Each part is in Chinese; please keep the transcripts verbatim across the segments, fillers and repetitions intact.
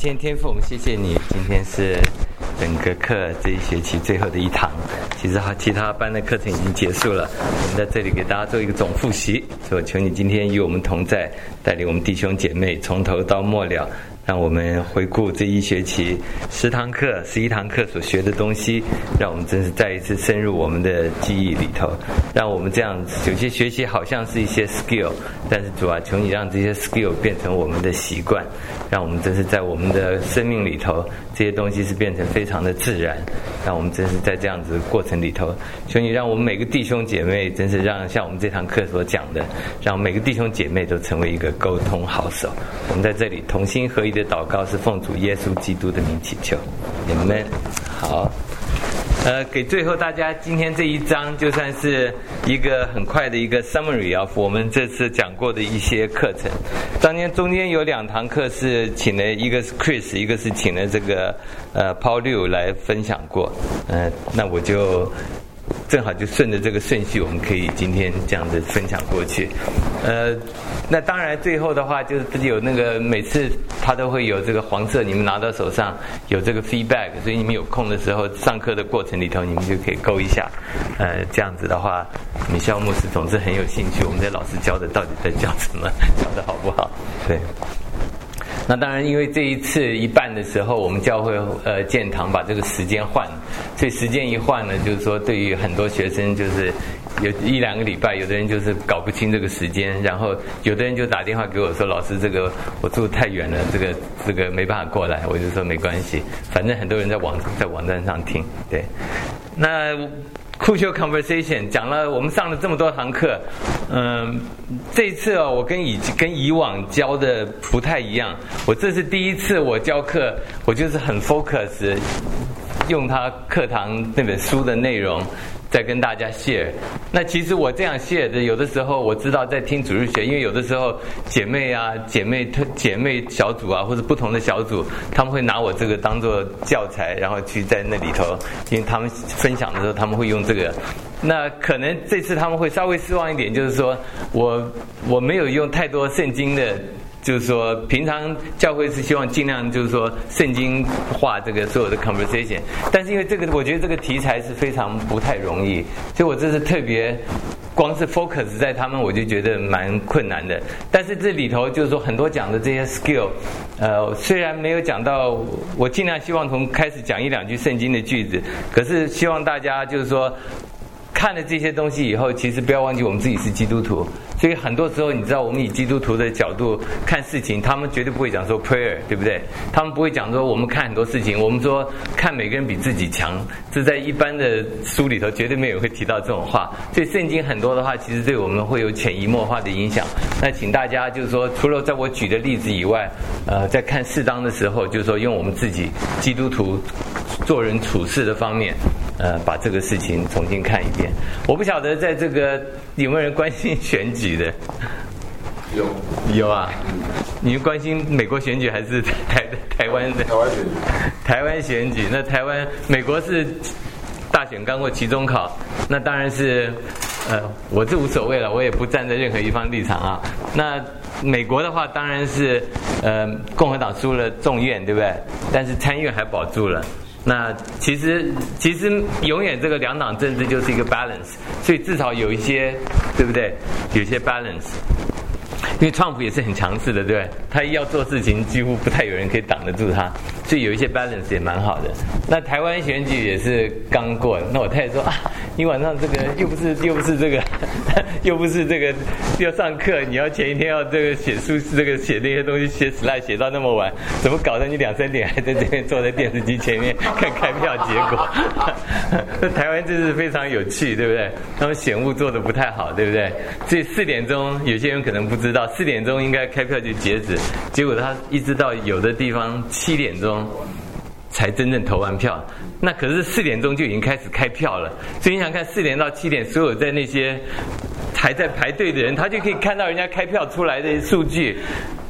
天天父，我们谢谢你，今天是整个课这一学期最后的一堂。其实其他班的课程已经结束了，我们在这里给大家做一个总复习。所以我求你今天与我们同在，带领我们弟兄姐妹从头到末了，让我们回顾这一学期十堂课、十一堂课所学的东西，让我们真是再一次深入我们的记忆里头。让我们这样有些学习好像是一些 skill， 但是主啊，求你让这些 skill 变成我们的习惯，让我们真是在我们的生命里头，这些东西是变成非常的自然。让我们真是在这样子的过程里头，求你让我们每个弟兄姐妹，真是让像我们这堂课所讲的，让每个弟兄姐妹都成为一个沟通好手。我们在这里同心合一的祷告，是奉主耶稣基督的名祈求，你们好。呃，给最后大家今天这一章就算是一个很快的一个 summary of 我们这次讲过的一些课程。当天中间有两堂课是请了，一个是 Chris， 一个是请了这个呃 Paul Liu 来分享过。呃，那我就正好就顺着这个顺序，我们可以今天这样子分享过去。呃，那当然最后的话就是有那个每次他都会有这个黄色，你们拿到手上有这个 feedback， 所以你们有空的时候上课的过程里头，你们就可以勾一下。呃，这样子的话，米肖牧师总是很有兴趣，我们这老师教的到底在教什么，教的好不好？对。那当然，因为这一次一半的时候，我们教会呃建堂把这个时间换，所以时间一换呢，就是说对于很多学生就是有一两个礼拜，有的人就是搞不清这个时间，然后有的人就打电话给我说：“老师，这个我住太远了，这个这个没办法过来。”我就说没关系，反正很多人在网在网站上听。对，那酷秀 conversation 讲了，我们上了这么多堂课，嗯，这一次哦，我跟以跟以往教的不太一样。我这是第一次我教课，我就是很 focus， 用他课堂那本书的内容在跟大家 share。那其实我这样 share 的，有的时候我知道在听主日学，因为有的时候姐妹啊、姐妹姐妹小组啊，或者不同的小组，他们会拿我这个当做教材，然后去在那里头，因为他们分享的时候他们会用这个。那可能这次他们会稍微失望一点，就是说我我没有用太多圣经的。就是说，平常教会是希望尽量就是说圣经化这个所有的 conversation， 但是因为这个，我觉得这个题材是非常不太容易，所以我这是特别光是 focus 在他们，我就觉得蛮困难的。但是这里头就是说很多讲的这些 skill， 呃，虽然没有讲到，我尽量希望从开始讲一两句圣经的句子，可是希望大家就是说。看了这些东西以后，其实不要忘记我们自己是基督徒，所以很多时候你知道，我们以基督徒的角度看事情，他们绝对不会讲说 prayer， 对不对？他们不会讲说我们看很多事情，我们说看每个人比自己强，这在一般的书里头绝对没有人会提到这种话。所以圣经很多的话，其实对我们会有潜移默化的影响。那请大家就是说，除了在我举的例子以外，呃，在看适当的时候，就是说用我们自己基督徒做人处事的方面。呃，把这个事情重新看一遍。我不晓得在这个有没有人关心选举的？ 有有啊。你们关心美国选举还是台台湾的？ 台湾选举。 台湾选举，那台湾美国是大选刚过期中考，那当然是呃，我这无所谓了，我也不站在任何一方立场啊。那美国的话，当然是呃，共和党输了众院，对不对？但是参议院还保住了。那其实其实永远这个两党政治就是一个 balance， 所以至少有一些，对不对？有一些 balance。因为川普也是很强势的，对不对？他一要做事情，几乎不太有人可以挡得住他，所以有一些 balance 也蛮好的。那台湾选举也是刚过，那我太太说啊，你晚上这个又不是又不是这个，又不是这个要上课，你要前一天要这个写书，这个写那些东西，写 slide 写到那么晚，怎么搞得你两三点还在这边坐在电视机前面看开票结果？那台湾真是非常有趣，对不对？他们选务做得不太好，对不对？所以四点钟有些人可能不知道。四点钟应该开票就截止，结果他一直到有的地方七点钟才真正投完票。那可是四点钟就已经开始开票了，所以你想看四点到七点，所有在那些还在排队的人，他就可以看到人家开票出来的数据。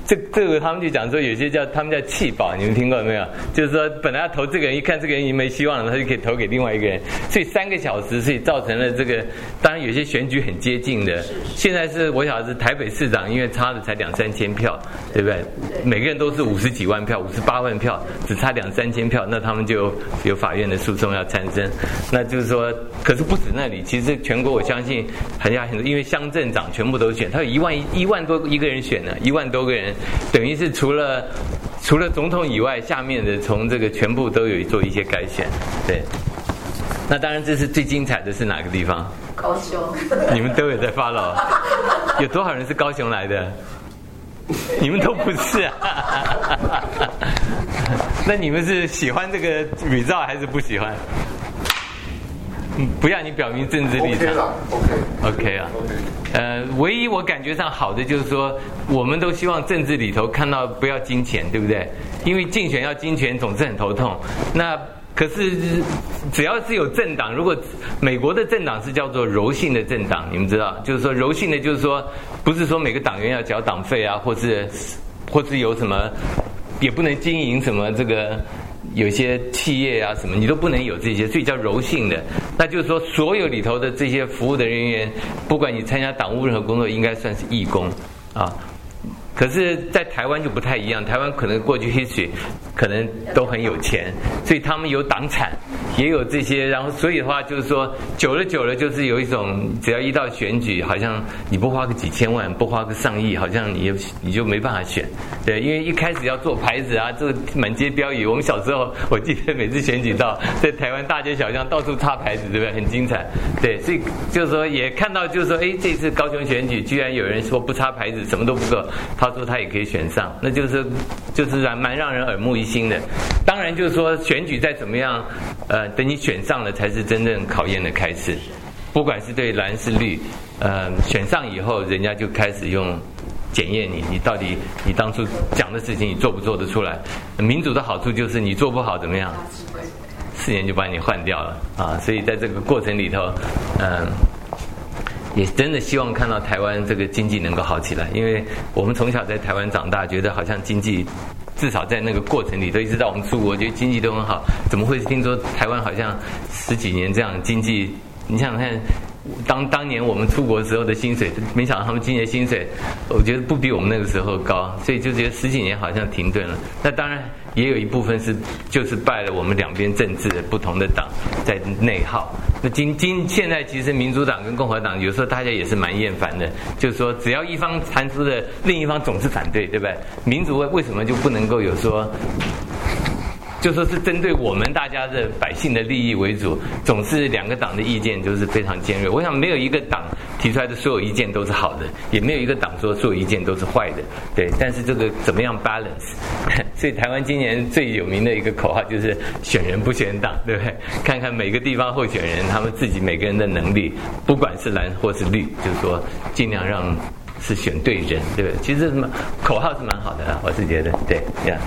这这个他们就讲说，有些叫他们叫弃保，你们听过没有？就是说本来要投这个人，一看这个人已经没希望了，他就可以投给另外一个人。所以三个小时，所以造成了这个，当然有些选举很接近的。现在是我晓得是台北市长，因为差的才两三千票，对不对？每个人都是五十几万票，五十八万票，只差两三千票，那他们就有法院的诉讼要产生。那就是说，可是不止那里，其实全国我相信很多很多，因为乡镇长全部都选，他有一万一万多一个人选呢，一万多个人。等于是除了除了总统以外，下面的从这个全部都有做一些改选，对。那当然，这是最精彩的是哪个地方？ 高雄。 你们都有在follow，有多少人是高雄来的？你们都不是啊。那你们是喜欢这个 result 还是不喜欢？嗯，不要你表明政治立场。OK 了 ，OK。OK 啊。呃，唯一我感觉上好的就是说，我们都希望政治里头看到不要金钱，对不对？因为竞选要金钱总是很头痛。那可是只要是有政党，如果美国的政党是叫做柔性的政党，你们知道，就是说柔性的，就是说不是说每个党员要缴党费啊，或是或是有什么，也不能经营什么这个。有些企业啊什么你都不能有这些，所以叫柔性的。那就是说所有里头的这些服务的人员，不管你参加党务任何工作，应该算是义工啊。可是在台湾就不太一样，台湾可能过去 history 可能都很有钱，所以他们有党产，也有这些，然后所以的话就是说久了久了就是有一种，只要一到选举，好像你不花个几千万，不花个上亿，好像你你就没办法选。对，因为一开始要做牌子啊，这个满街标语，我们小时候我记得每次选举到在台湾大街小巷到处插牌子，对不对？很精彩。对，所以就是说也看到就是说，哎，这次高雄选举居然有人说不插牌子什么都不够，他说他也可以选上，那就是就是蛮让人耳目一新的。当然就是说选举再怎么样，呃，等你选上了才是真正考验的开始。不管是对蓝是绿，呃，选上以后，人家就开始用检验你，你到底你当初讲的事情你做不做得出来？民主的好处就是你做不好怎么样，四年就把你换掉了啊！所以在这个过程里头，嗯、呃。也真的希望看到台湾这个经济能够好起来，因为我们从小在台湾长大，觉得好像经济至少在那个过程里头，一直到我们出国，觉得经济都很好。怎么会听说台湾好像十几年这样经济？你想想看，当当年我们出国时候的薪水，没想到他们今年薪水，我觉得不比我们那个时候高，所以就觉得十几年好像停顿了。那当然也有一部分是就是拜了我们两边政治的不同的党在内耗。那今今现在其实民主党跟共和党有时候大家也是蛮厌烦的，就是说只要一方谈出的，另一方总是反对，对不对？民主为什么就不能够有说？就说是针对我们大家的百姓的利益为主，总是两个党的意见就是非常尖锐。我想没有一个党提出来的所有意见都是好的，也没有一个党说所有意见都是坏的，对。但是这个怎么样 balance？ 所以台湾今年最有名的一个口号就是选人不选党，对不对？看看每个地方候选人他们自己每个人的能力，不管是蓝或是绿，就是说尽量让是选对人，对不对？其实什么口号是蛮好的啦，我是觉得，对呀。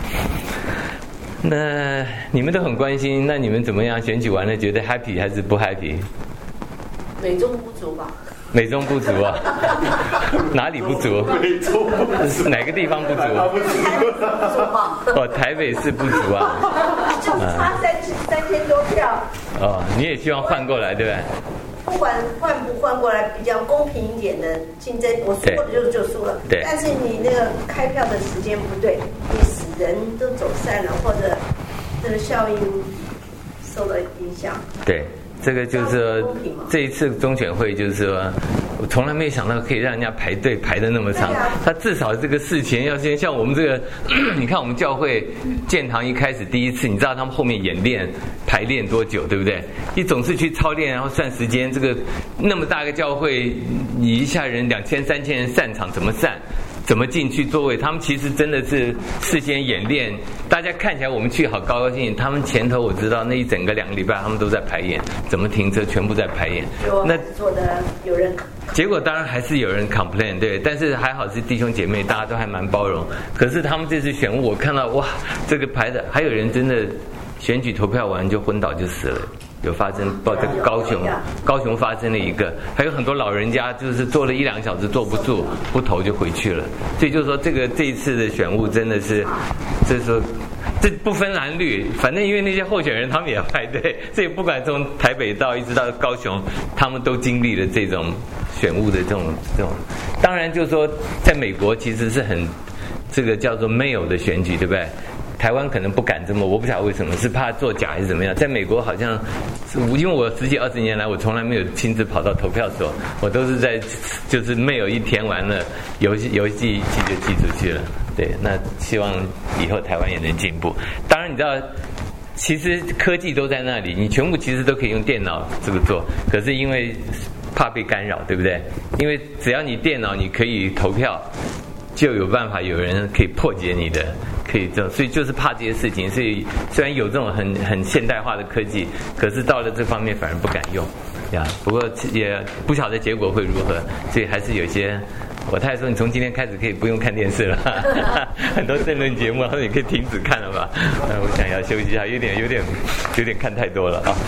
那你们都很关心，那你们怎么样？选举完了觉得 happy 还是不 happy？ 美中不足吧。 美中不足啊？哪里不足？ 美中不足， 哪个地方不足？ 不足吧。 哦，台北市不足啊。 就差三三千多票。 哦，你也希望换过来，对不对？ 不管换不换过来，比较公平一点的竞争，我输了就就输了。 对。 但是你那个开票的时间不对，你使人都走散了，或者这个效应受了影响。 对。这个就是说，这一次中选会就是说，我从来没想到可以让人家排队排得那么长。他至少这个事前要先像我们这个，你看我们教会建堂一开始第一次，你知道他们后面演练排练多久，对不对？你总是去操练，然后算时间。这个那么大个教会，你一下人两千三千人散场，怎么散？怎么进去座位？他们其实真的是事先演练。大家看起来我们去好高高兴兴，他们前头我知道那一整个两个礼拜他们都在排演，怎么停车全部在排演。 那做的有人， 结果当然还是有人 complain， 对，但是还好是弟兄姐妹，大家都还蛮包容。可是他们这次选务，我看到哇，这个排的还有人真的选举投票完就昏倒就死了。 有发生，报在高雄，高雄发生了一个，还有很多老人家就是坐了一两个小时坐不住，不投就回去了。所以就是说，这个这一次的选务真的是，就是说。这不分蓝绿，反正因为那些候选人他们也排队，所以不管从台北到一直到高雄，他们都经历了这种选务的这种这种。当然就是说，在美国其实是很这个叫做mail的选举，对不对？台湾可能不敢这么，我不晓得为什么，是怕作假还是怎么样？在美国好像，因为我十几二十年来，我从来没有亲自跑到投票所，我都是在就是 mail 一填完了，邮邮寄一寄就寄出去了。对，那希望以后台湾也能进步。当然你知道，其实科技都在那里，你全部其实都可以用电脑这个做，可是因为怕被干扰，对不对？因为只要你电脑你可以投票，就有办法有人可以破解你的。可以这样，所以就是怕这些事情。所以虽然有这种很很现代化的科技，可是到了这方面反而不敢用呀。不过也不晓得结果会如何，所以还是有些。我太太说，你从今天开始可以不用看电视了，很多政论节目，然后你可以停止看了吧？呃，我想要休息一下，有点有点有点看太多了啊。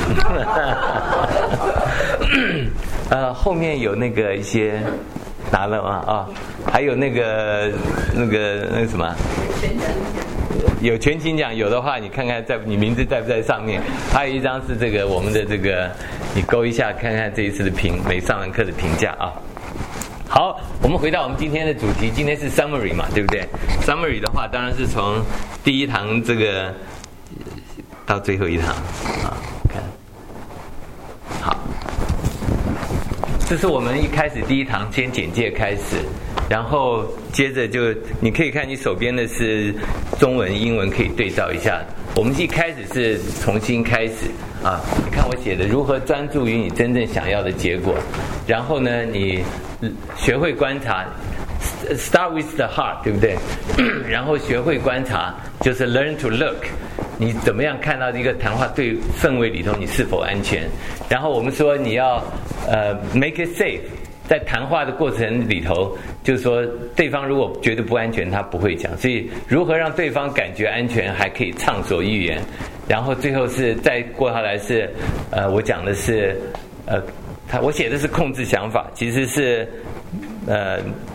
呃，后面有那个一些。拿了吗？啊、哦，还有那个那个那个什么，有全勤奖，有的话你看看在你名字在不在上面。还有一张是这个我们的这个，你勾一下看看这一次的评每上完课的评价啊。好，我们回到我们今天的主题，今天是 summary 嘛，对不对 ？summary 的话，当然是从第一堂这个到最后一堂啊，看，好。这是我们一开始第一堂先简介开始，然后接着就你可以看你手边的是中文、英文可以对照一下。我们一开始是重新开始啊，你看我写的如何专注于你真正想要的结果，然后呢，你学会观察 ，start with the heart， 对不对？然后学会观察就是 learn to look。你怎么样看到一个谈话对氛围里头你是否安全？然后我们说你要呃 make it safe， 在谈话的过程里头，就是说对方如果觉得不安全，他不会讲。所以如何让对方感觉安全，还可以畅所欲言。然后最后是再过下来是呃我讲的是呃他我写的是控制想法，其实是呃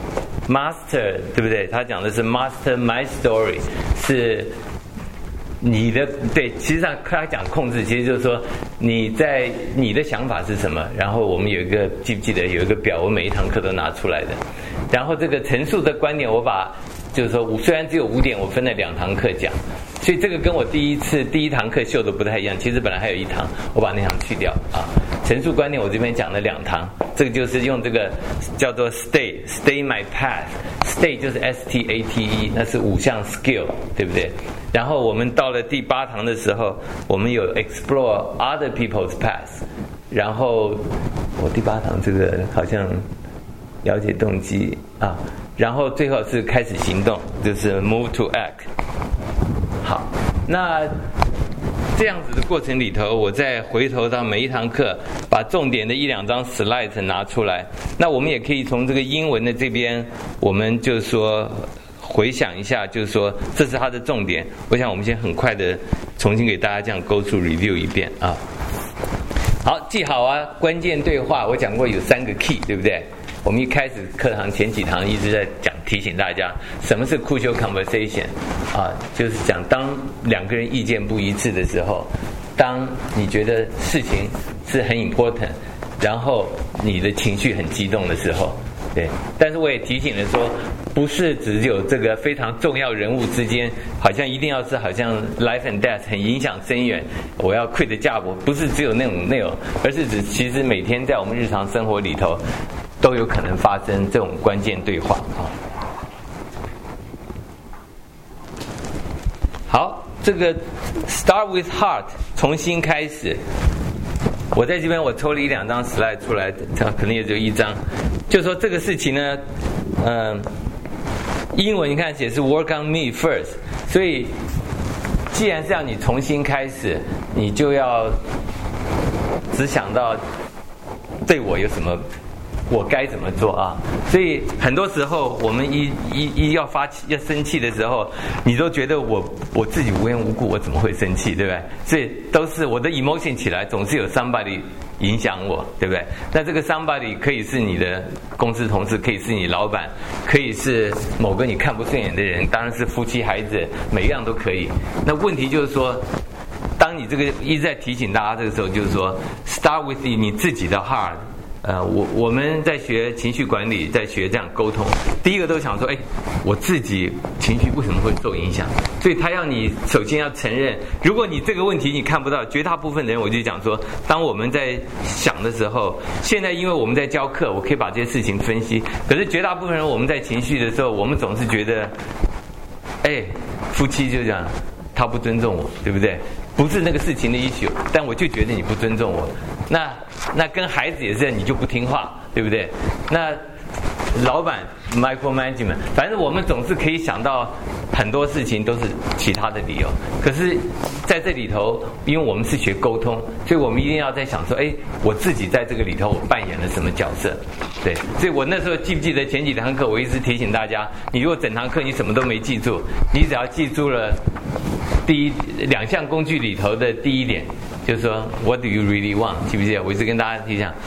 master 对不对？他讲的是 master my story 是。你的对，其实上他讲控制，其实就是说你在你的想法是什么。然后我们有一个记不记得有一个表，我每一堂课都拿出来的。然后这个陈述的观点，我把就是说虽然只有五点，我分了两堂课讲，所以这个跟我第一次第一堂课秀的不太一样。其实本来还有一堂，我把那堂去掉啊。陈述观点我这边讲了两堂，这个就是用这个叫做 stay stay my path，stay 就是 S T A T E， 那是五项 skill， 对不对？然后我们到了第八堂的时候，我们有 explore other people's path， 然后我第八堂这个好像了解动机啊，然后最后是开始行动，就是 move to act。好，那这样子的过程里头，我再回头到每一堂课，把重点的一两张 slide 拿出来。那我们也可以从这个英文的这边，我们就说回想一下，就是说这是它的重点。我想我们先很快的重新给大家这样 go through review 一遍啊。好，记好啊，关键对话我讲过有三个 key， 对不对？我们一开始课堂前几堂一直在讲，提醒大家什么是 crucial conversation 啊，就是讲当两个人意见不一致的时候，当你觉得事情是很 important， 然后你的情绪很激动的时候，对。但是我也提醒了说，不是只有这个非常重要人物之间，好像一定要是好像 life and death 很影响深远，我要 quit 嫁我，不是只有那种内容，而是指其实每天在我们日常生活里头都有可能发生这种关键对话啊。好，这个 start with heart 重新开始。我在这边我抽了一两张 slide 出来，可能也只有一张，就说这个事情呢，嗯、呃，英文你看写是 work on me first， 所以既然是让你重新开始，你就要只想到对我有什么我该怎么做啊？所以很多时候我们一一一要发气要生气的时候，你都觉得我我自己无缘无故，我怎么会生气，对不对？所以都是我的 emotion 起来，总是有 somebody 影响我，对不对？那这个 somebody 可以是你的公司同事，可以是你老板，可以是某个你看不顺眼的人，当然是夫妻孩子，每一样都可以。那问题就是说，当你这个一直在提醒大家这个时候，就是说 start with 你自己的 heart。呃，我我们在学情绪管理，在学这样沟通，第一个都想说，哎，我自己情绪为什么会受影响？所以他要你首先要承认，如果你这个问题你看不到，绝大部分的人我就讲说，当我们在想的时候，现在因为我们在教课，我可以把这些事情分析，可是绝大部分人我们在情绪的时候，我们总是觉得，哎，夫妻就这样，他不尊重我，对不对？不是那个事情的 issue， 但我就觉得你不尊重我。那那跟孩子也是，你就不听话，对不对？那老板 micromanagement， 反正我们总是可以想到很多事情都是其他的理由。可是在这里头，因为我们是学沟通，所以我们一定要在想说，哎，我自己在这个里头我扮演了什么角色？对，所以我那时候记不记得前几堂课，我一直提醒大家，你如果整堂课你什么都没记住，你只要记住了第一两项工具里头的第一点，就是说 What do you really want？ 记不记得？我一直跟大家提讲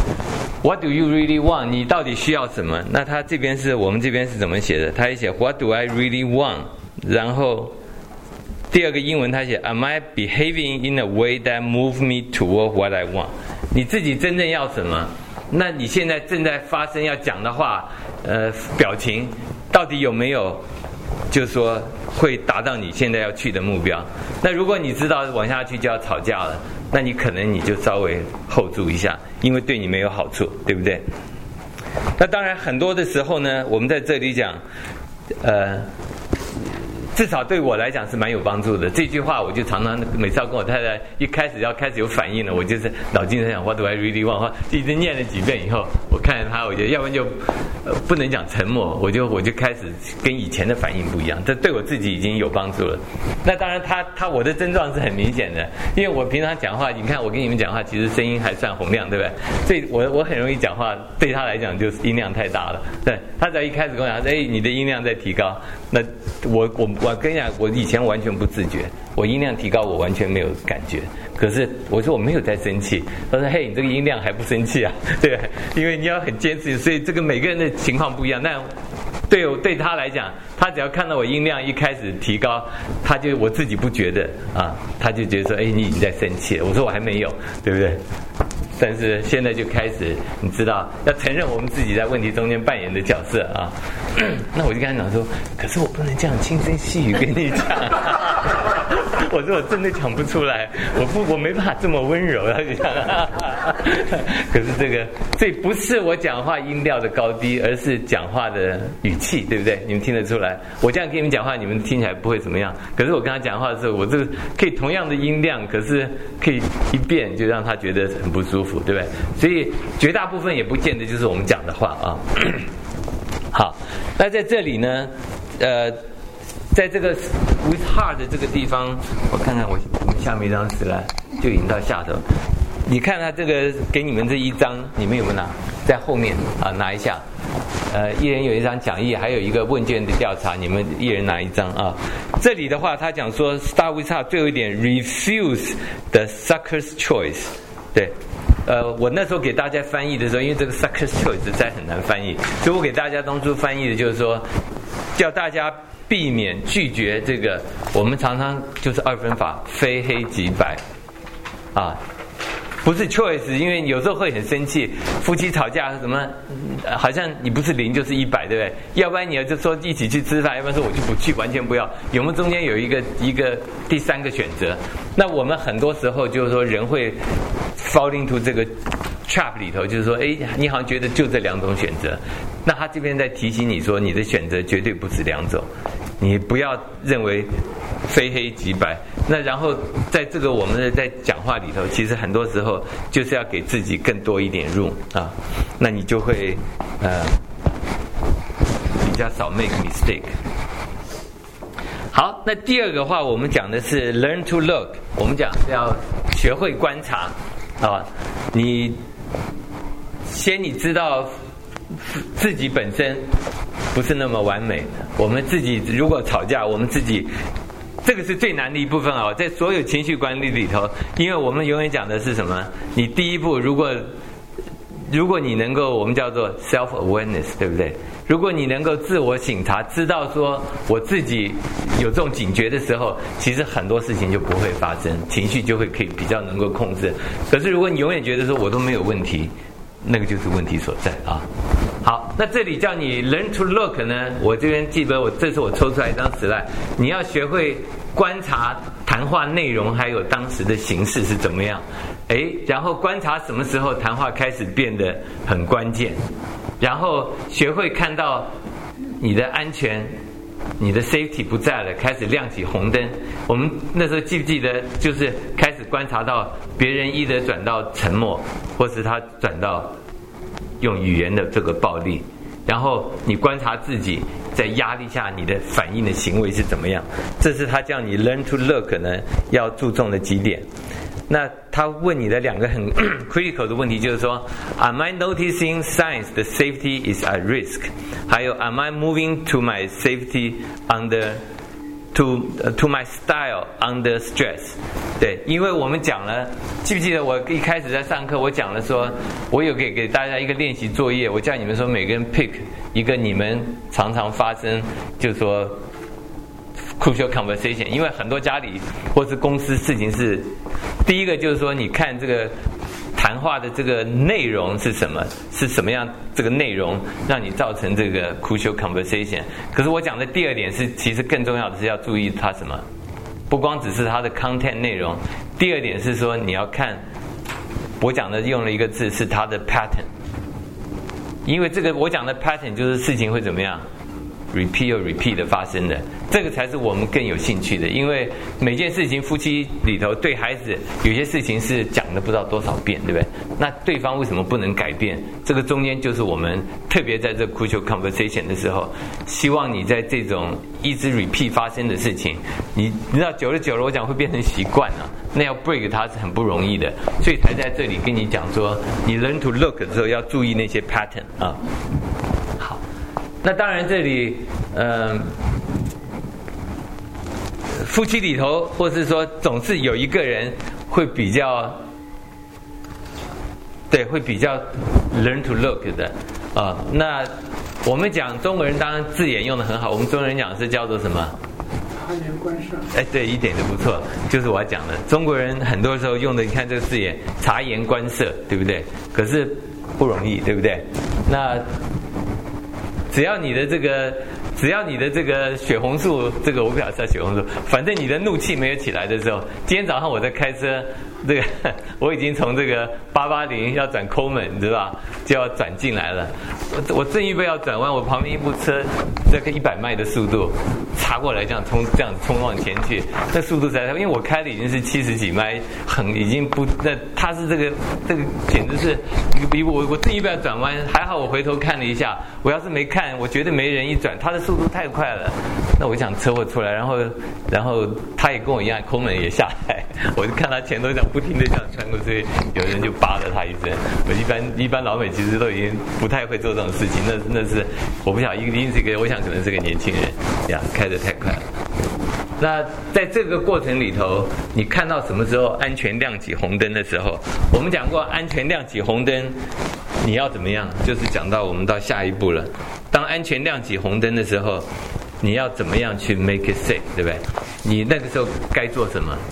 What do you really want？ 你到底需要什么？那他这边是我们这边是怎么写的？他也写 What do I really want？ 然后第二个英文他写 Am I behaving in a way that move me toward what I want？ 你自己真正要什么？那你现在正在发生要讲的话，呃，表情到底有没有？就是说会达到你现在要去的目标。那如果你知道往下去就要吵架了，那你可能你就稍微 hold 住一下，因为对你没有好处，对不对？那当然很多的时候呢，我们在这里讲，呃，至少对我来讲是蛮有帮助的。这句话我就常常每次要跟我太太一开始要开始有反应了，我就是脑筋在想 What do I really want？ 就一直念了几遍以后，我看着他，我觉得要不然就呃不能讲沉默，我就我就开始跟以前的反应不一样，这对我自己已经有帮助了。那当然他他我的症状是很明显的，因为我平常讲话，你看我跟你们讲话，其实声音还算洪亮，对不对？所以我我很容易讲话，对他来讲就是音量太大了。对，他只要一开始跟我讲，哎，你的音量在提高，那我我我跟你讲，我以前完全不自觉，我音量提高我完全没有感觉。可是我说我没有在生气，他说嘿，你这个音量还不生气啊？对，因为你要很坚持，所以这个每个人的情况不一样。但对我对他来讲，他只要看到我音量一开始提高，他就我自己不觉得啊，他就觉得说，哎，你已经在生气了。我说我还没有，对不对？但是现在就开始，你知道要承认我们自己在问题中间扮演的角色啊。那我就跟他讲说，可是我不能这样轻声细语跟你讲。我说我真的讲不出来，我不我没办法这么温柔。他就讲，可是这个这不是我讲话音调的高低，而是讲话的语气，对不对？你们听得出来？我这样跟你们讲话，你们听起来不会怎么样。可是我跟他讲话的时候，我这个可以同样的音量，可是可以一变就让他觉得很不舒服，对不对？所以绝大部分也不见得就是我们讲的话啊。好，那在这里呢，呃。在这个 with heart 的这个地方，我看看我我们下面一张纸来，就引到下头。你看他这个给你们这一张，你们有没有拿？在后面啊，拿一下。呃，一人有一张讲义，还有一个问卷的调查，你们一人拿一张啊。这里的话，他讲说 start with heart 最后一点 refuse the sucker's choice， 对。呃，我那时候给大家翻译的时候，因为这个 sucker's choice 实在很难翻译，所以我给大家当初翻译的就是说，叫大家避免拒绝这个，我们常常就是二分法，非黑即白，啊，不是 choice， 因为有时候会很生气，夫妻吵架什么，好像你不是零就是一百，对不对？要不然你要就说一起去吃饭，要不然说我就不去，完全不要。有没有中间有一个一个第三个选择？那我们很多时候就是说人会 fall into 这个 trap 里头，就是说，哎，你好像觉得就这两种选择。那他这边在提醒你说，你的选择绝对不止两种，你不要认为非黑即白。那然后在这个我们的在讲话里头，其实很多时候就是要给自己更多一点 room 啊，那你就会呃比较少 make mistake。好，那第二个话我们讲的是 learn to look， 我们讲要学会观察啊，你先你知道自己本身不是那么完美，我们自己如果吵架，我们自己这个是最难的一部分啊，在所有情绪管理里头，因为我们永远讲的是什么？你第一步，如果如果你能够，我们叫做 self awareness， 对不对？如果你能够自我省察，知道说我自己有这种警觉的时候，其实很多事情就不会发生，情绪就会可以比较能够控制。可是如果你永远觉得说我都没有问题，那个就是问题所在啊。好，那这里叫你 learn to look 呢，我这边记得我这次我抽出来一张纸来，你要学会观察谈话内容还有当时的形式是怎么样，哎，然后观察什么时候谈话开始变得很关键，然后学会看到你的安全你的 safety 不在了，开始亮起红灯。我们那时候记不记得就是开始观察到别人一的转到沉默，或是他转到用语言的这个暴力，然后你观察自己在压力下你的反应的行为是怎么样，这是他叫你 learn to look 呢要注重的几点。那他问你的两个很critical 的问题就是说 Am I noticing signs that safety is at risk？ 还有 Am I moving to my safety under to to my style under stress？ 对，因为我们讲了，记不记得我一开始在上课我讲了说，我有给给大家一个练习作业，我叫你们说每个人 pick 一个你们常常发生就是说crucial conversation， 因为很多家里或是公司事情是，第一个就是说你看这个谈话的这个内容是什么，是什么样这个内容让你造成这个 crucial conversation。可是我讲的第二点是，其实更重要的是要注意它什么，不光只是它的 content 内容，第二点是说你要看，我讲的用了一个字是它的 pattern， 因为这个我讲的 pattern 就是事情会怎么样repeat 又 repeat 的发生的，这个才是我们更有兴趣的。因为每件事情夫妻里头对孩子有些事情是讲的不知道多少遍，对不对？那对方为什么不能改变？这个中间就是我们特别在这 crucial conversation 的时候，希望你在这种一直 repeat 发生的事情，你你知道久了久了我讲会变成习惯了，那要 break 它是很不容易的，所以才在这里跟你讲说，你 learn to look 的时候要注意那些 pattern 啊。那当然这里嗯、呃，夫妻里头或是说总是有一个人会比较对会比较 learn to look 的啊、呃。那我们讲中国人当然字眼用得很好，我们中国人讲是叫做什么察言观色。 哎，对，一点都不错，就是我要讲的，中国人很多时候用的，你看这个字眼察言观色，对不对？可是不容易，对不对？那只要你的这个，只要你的这个血红素，这个我不晓得血红素，反正你的怒气没有起来的时候，今天早上我在开车，这个我已经从这个八八零要转抠门，对吧？就要转进来了。我我正预备要转弯，我旁边一部车，这个一百迈的速度插过来，这样冲这样冲往前去，那速度才，因为我开的已经是七十几迈，很已经不，那他是这个这个简直是比我我正预备要转弯，还好我回头看了一下，我要是没看，我觉得没人一转，他的速度太快了，那我想车祸出来，然后然后他也跟我一样，抠门也下来，我就看他前头这样不停的这样穿过去，有人就扒了他一声。我一般一般老美其实都已经不太会做这种事情，那那是我不晓得，一定是一个，我想可能是个年轻人呀，开得太快了。那在这个过程里头，你看到什么时候安全亮起红灯的时候，我们讲过安全亮起红灯，你要怎么样？就是讲到我们到下一步了。当安全亮起红灯的时候，你要怎么样去 make it safe， 对不对？你那个时候该做什么？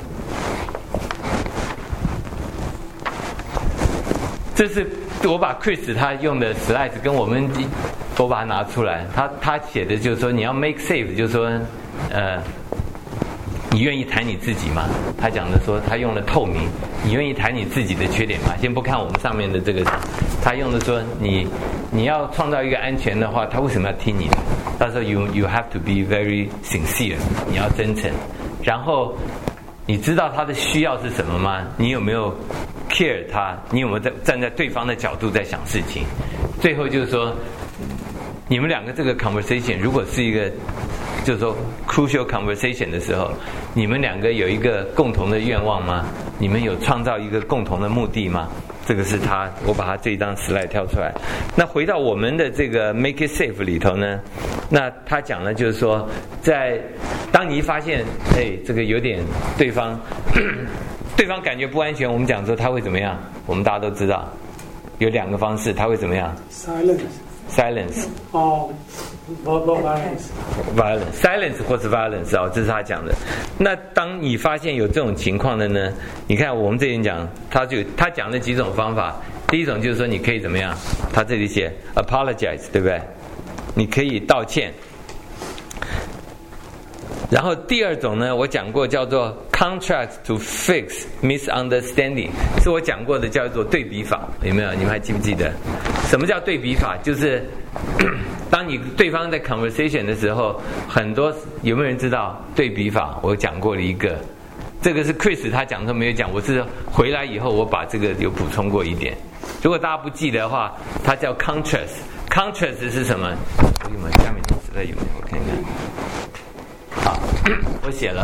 这是我把 Chris 他用的 slides 跟我们都把它拿出来，他他写的就是说你要 make safe， 就是说呃，你愿意谈你自己吗？他讲的说他用了透明，你愿意谈你自己的缺点吗？先不看我们上面的这个，他用的说你你要创造一个安全的话，他为什么要听你的？他说 you you have to be very sincere， 你要真诚，然后你知道他的需要是什么吗？你有没有 care 他？你有没有在站在对方的角度在想事情？最后就是说，你们两个这个 conversation 如果是一个就是说 crucial conversation 的时候，你们两个有一个共同的愿望吗？你们有创造一个共同的目的吗？ 这个是他，我把他这一张 slide 挑出来。那回到我们的这个 Make It Safe 里头呢，那他讲的就是说，在当你一发现，哎，这个有点对方对方感觉不安全，我们讲说他会怎么样？我们大家都知道，有两个方式，他会怎么样 ？Silence。Silence。 哦 ，violence。 violence。silence 或是 violence 啊、哦，这是他讲的。那当你发现有这种情况的呢，你看我们这里讲，他就他讲的几种方法。第一种就是说，你可以怎么样？他这里写 apologize， 对不对？你可以道歉。然后第二种呢，我讲过叫做 contrast to fix misunderstanding， 是我讲过的叫做对比法，有没有？你们还记不记得？什么叫对比法？就是当你对方在 conversation 的时候，很多有没有人知道对比法？我讲过了一个，这个是 Chris 他讲的没有讲，我是回来以后我把这个有补充过一点。如果大家不记得的话，它叫 contrast。contrast 是什么？有没有？下面实在有没有？我看看。好，我写了。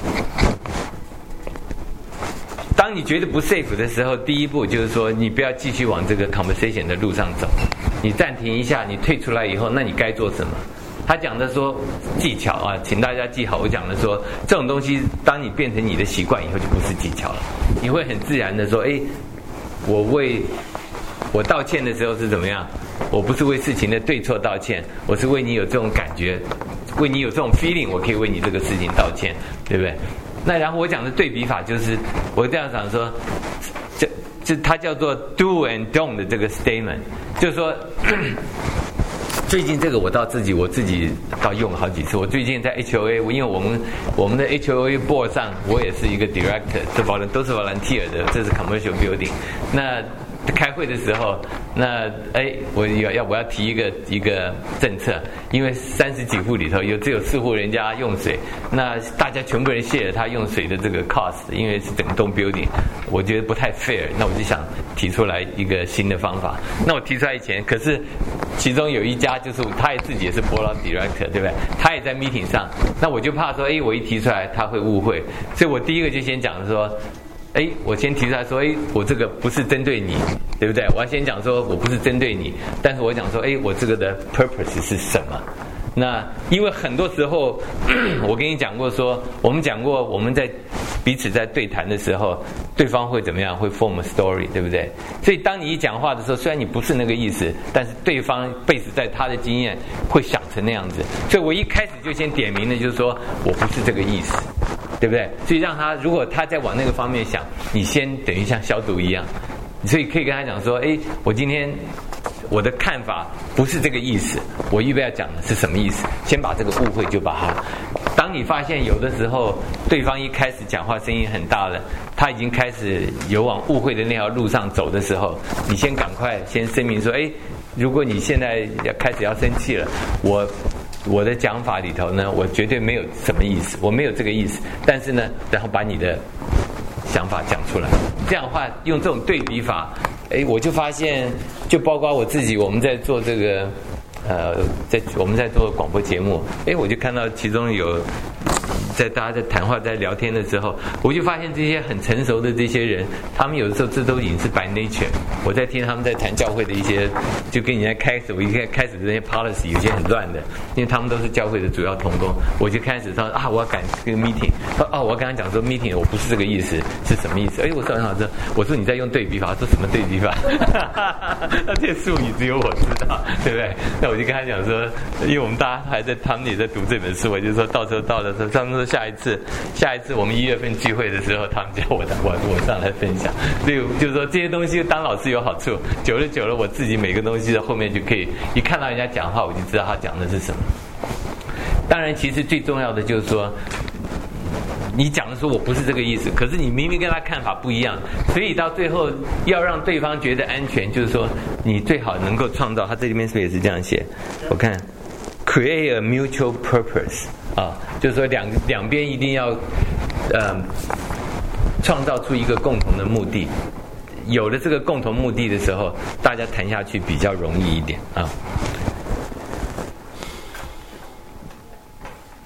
当你觉得不 safe 的时候，第一步就是说，你不要继续往这个 conversation 的路上走，你暂停一下，你退出来以后，那你该做什么？他讲的说技巧啊，请大家记好。我讲的说，这种东西，当你变成你的习惯以后，就不是技巧了，你会很自然的说，哎，我为我道歉的时候是怎么样？我不是为事情的对错道歉，我是为你有这种感觉。为你有这种 feeling， 我可以为你这个事情道歉，对不对？那然后我讲的对比法就是，我这样讲说，这这它叫做 do and don't 的这个 statement， 就是说，最近这个我到自己我自己倒用了好几次。我最近在 H O A， 因为我们我们的 H O A board 上，我也是一个 director， 这 volunteer 都是 volunteer 的，这是 commercial building。那开会的时候，那哎，我要要我要提一个一个政策，因为三十几户里头有只有四户人家用水，那大家全部人卸了他用水的这个 cost， 因为是整栋 building， 我觉得不太 fair， 那我就想提出来一个新的方法。那我提出来以前，可是其中有一家就是他也自己也是 board director， 对不对？他也在 meeting 上，那我就怕说，哎，我一提出来他会误会，所以我第一个就先讲说。哎，我先提出来说，哎，我这个不是针对你，对不对？我要先讲说我不是针对你，但是我讲说，哎，我这个的 purpose 是什么？那因为很多时候，我跟你讲过说，我们讲过我们在彼此在对谈的时候，对方会怎么样？会 form a story， 对不对？所以当你一讲话的时候，虽然你不是那个意思，但是对方 base在他的经验会想成那样子。所以我一开始就先点名的就是说我不是这个意思。对不对？所以让他，如果他在往那个方面想，你先等于像消毒一样，所以可以跟他讲说，哎，我今天我的看法不是这个意思，我预备要讲的是什么意思？先把这个误会就把它。当你发现有的时候对方一开始讲话声音很大了，他已经开始有往误会的那条路上走的时候，你先赶快先声明说，哎，如果你现在要开始要生气了，我。我的讲法里头呢，我绝对没有什么意思，我没有这个意思。但是呢，然后把你的想法讲出来，这样的话用这种对比法，哎，我就发现，就包括我自己，我们在做这个，呃，在我们在做广播节目，哎，我就看到其中有。在大家在谈话在聊天的时候，我就发现这些很成熟的这些人，他们有的时候这都已经是 by nature。我在听他们在谈教会的一些，就跟你在开始，我一开始的那些 policy 有些很乱的，因为他们都是教会的主要同工，我就开始说啊，我要赶这个 meeting， 说哦，我要跟他讲说 meeting 我不是这个意思，是什么意思？哎，我说很好说，我说你在用对比法，说什么对比法？那这些术语只有我知道，对不对？那我就跟他讲说，因为我们大家还在，他们也在读这本书，我就说到时候到了时候，他们说下一次，下一次我们一月份聚会的时候，他们叫我我我上来分享，所以就是说这些东西当老师有好处，久了久了，我自己每个东西的后面就可以一看到人家讲话，我就知道他讲的是什么。当然，其实最重要的就是说，你讲的说我不是这个意思，可是你明明跟他看法不一样，所以到最后要让对方觉得安全，就是说你最好能够创造。他这里面是不是也是这样写？我看 create a mutual purpose 啊，就是说两两边一定要呃创造出一个共同的目的。有了这个共同目的的时候，大家谈下去比较容易一点啊。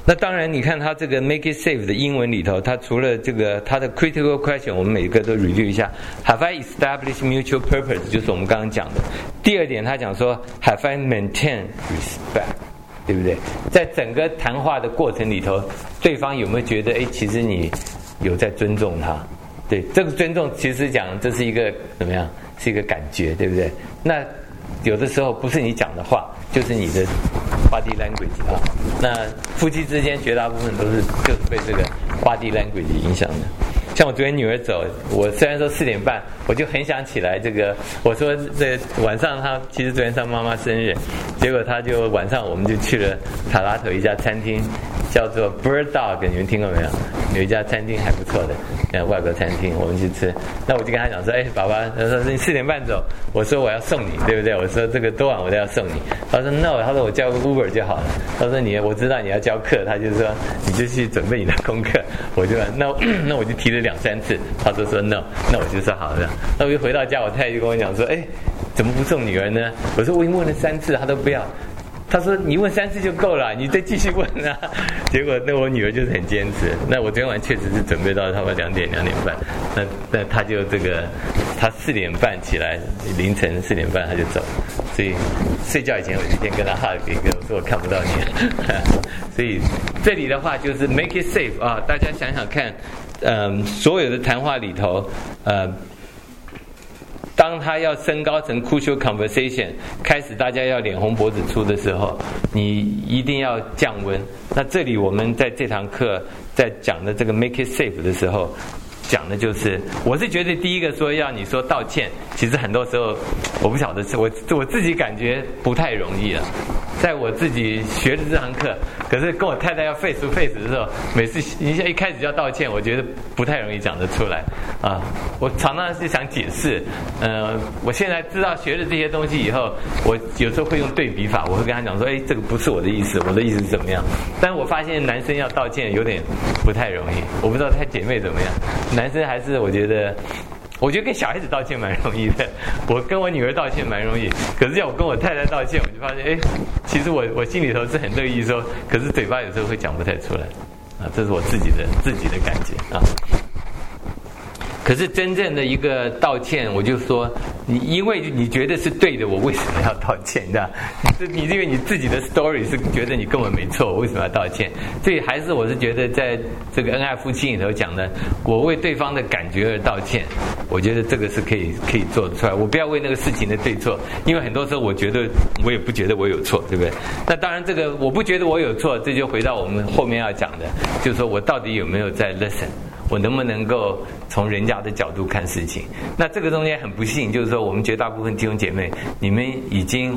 那当然，你看它这个 make it safe 的英文里头，它除了这个它的 critical question， 我们每个都 review 一下。Have I established mutual purpose？ 就是我们刚刚讲的。第二点，他讲说 Have I maintained respect？ 对不对？在整个谈话的过程里头，对方有没有觉得，哎，其实你有在尊重他？对，这个尊重其实讲这是一个怎么样？是一个感觉，对不对？那有的时候不是你讲的话，就是你的 body language 啊。那夫妻之间绝大部分都是就是被这个 body language 影响的。像我昨天女儿走，我虽然说四点半，我就很想起来这个，我说这晚上她其实昨天上妈妈生日，结果她就晚上我们就去了塔拉头一家餐厅，叫做 Bird Dog， 你们听过没有？有一家餐厅还不错的，呃，外国餐厅，我们去吃。那我就跟他讲说，哎，爸爸，他说你四点半走，我说我要送你，对不对？我说这个多晚我都要送你。他说 no， 他说我叫个 Uber 就好了。他说你我知道你要教课，他就说你就去准备你的功课。我就那那我就提了两三次，他就说 no， 那我就说好的。那我就回到家，我太太就跟我讲说，哎，怎么不送女儿呢？我说我已经问了三次，她都不要。他说你问三次就够了，你再继续问啊。结果那我女儿就是很坚持。那我昨天晚确实是准备到差不多两点两点半，那那他就这个他四点半起来，凌晨四点半他就走。所以睡觉以前我一天跟他 hug 一个，我说我看不到你。所以这里的话就是 make it safe 啊，大家想想看，嗯，所有的谈话里头，呃。当他要升高成 crucial conversation， 开始大家要脸红脖子粗的时候，你一定要降温。那这里我们在这堂课在讲的这个 make it safe 的时候，讲的就是，我是觉得第一个说要你说道歉，其实很多时候我不晓得是我我自己感觉不太容易了。在我自己学的这堂课，可是跟我太太要 face to face 的时候，每次一一开始就要道歉，我觉得不太容易讲得出来啊。我常常是想解释，呃，我现在知道学了这些东西以后，我有时候会用对比法，我会跟他讲说，哎，这个不是我的意思，我的意思是怎么样？但我发现男生要道歉有点不太容易，我不知道他姐妹怎么样，男生还是我觉得。我觉得跟小孩子道歉蛮容易的，我跟我女儿道歉蛮容易，可是要我跟我太太道歉，我就发现，哎，其实我我心里头是很乐意说，可是嘴巴有时候会讲不太出来，啊，这是我自己的自己的感觉啊。可是真正的一个道歉，我就说，你因为你觉得是对的，我为什么要道歉？这样，你因为你自己的 story 是觉得你根本没错，我为什么要道歉？所以还是我是觉得在这个恩爱夫妻里头讲的，我为对方的感觉而道歉，我觉得这个是可以可以做得出来。我不要为那个事情的对错，因为很多时候我觉得我也不觉得我有错，对不对？那当然，这个我不觉得我有错，这就回到我们后面要讲的，就是说我到底有没有在 listen。我能不能够从人家的角度看事情？那这个中间很不幸，就是说我们绝大部分弟兄姐妹，你们已经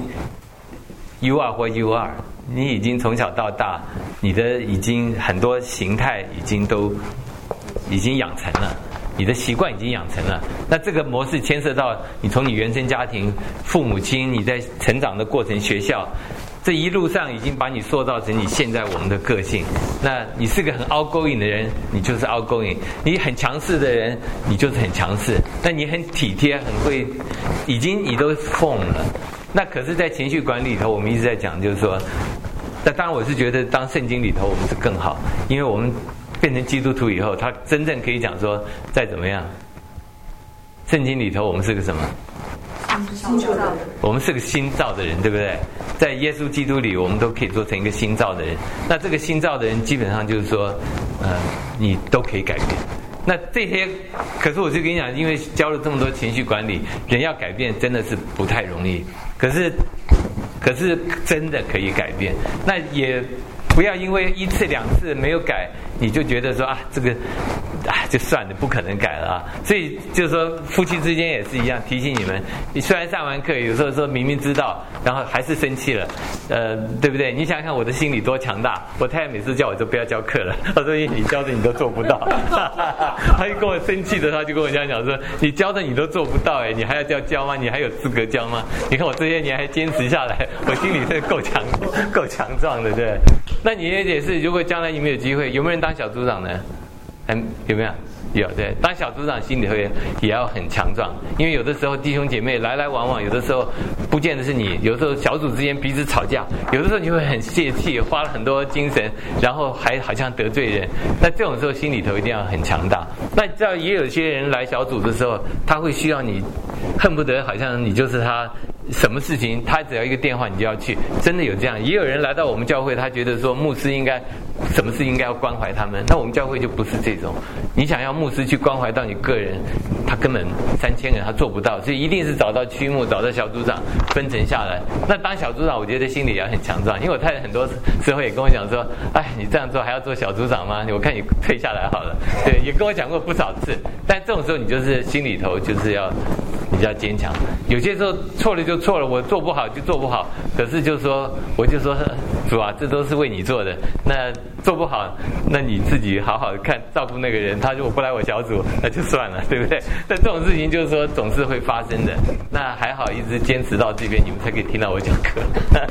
you are 或 you are， 你已经从小到大，你的已经很多形态已经都已经养成了，你的习惯已经养成了。那这个模式牵涉到你从你原生家庭、父母亲，你在成长的过程、学校。这一路上已经把你塑造成你现在我们的个性。那你是个很 outgoing 的人，你就是 outgoing； 你很强势的人，你就是很强势。那你很体贴，很会，已经你都 form 了。那可是，在情绪管理里头，我们一直在讲，就是说，那当然我是觉得，当圣经里头我们是更好，因为我们变成基督徒以后，他真正可以讲说，再怎么样，圣经里头我们是个什么？ 新造的人， 我们是个新造的人，对不对？在耶稣基督里，我们都可以做成一个新造的人。那这个新造的人，基本上就是说，呃，你都可以改变。那这些，可是我就跟你讲，因为教了这么多情绪管理，人要改变真的是不太容易。可是，可是真的可以改变。那也不要因为一次两次没有改，你就觉得说啊，这个啊就算了，不可能改了啊。所以就是说，夫妻之间也是一样，提醒你们，你虽然上完课，有时候说明明知道，然后还是生气了，呃，对不对？你想想看我的心理多强大。我太太每次叫我就不要教课了，她说你教的你都做不到，她就跟我生气的，她就跟我这样讲说，你教的你都做不到，哎，你还要教教吗？你还有资格教吗？你看我这些年还坚持下来，我心里是够强够强壮的，对不对？那你也是，如果将来你们有机会，有没有人当小组长呢？嗯，有没有？ 有对，当小组长心里头也也要很强壮，因为有的时候弟兄姐妹来来往往，有的时候不见得是你，有的时候小组之间彼此吵架，有的时候你会很泄气，花了很多精神，然后还好像得罪人，那这种时候心里头一定要很强大。那知道也有些人来小组的时候，他会需要你，恨不得好像你就是他。什么事情他只要一个电话你就要去，真的有这样。也有人来到我们教会，他觉得说牧师应该什么事应该要关怀他们，那我们教会就不是这种。你想要牧师去关怀到你个人，他根本三千人他做不到，所以一定是找到区牧，找到小组长分层下来。那当小组长我觉得心里也很强壮，因为我太太很多时候也跟我讲说，哎，你这样做还要做小组长吗？我看你退下来好了。对，也跟我讲过不少次。但这种时候你就是心里头就是要比较坚强，有些时候错了就错了，我做不好就做不好，可是就说我就说主啊，这都是为你做的，那做不好那你自己好好的看照顾那个人，他如果不来我小组那就算了，对不对？但这种事情就是说总是会发生的，那还好一直坚持到这边你们才可以听到我讲课。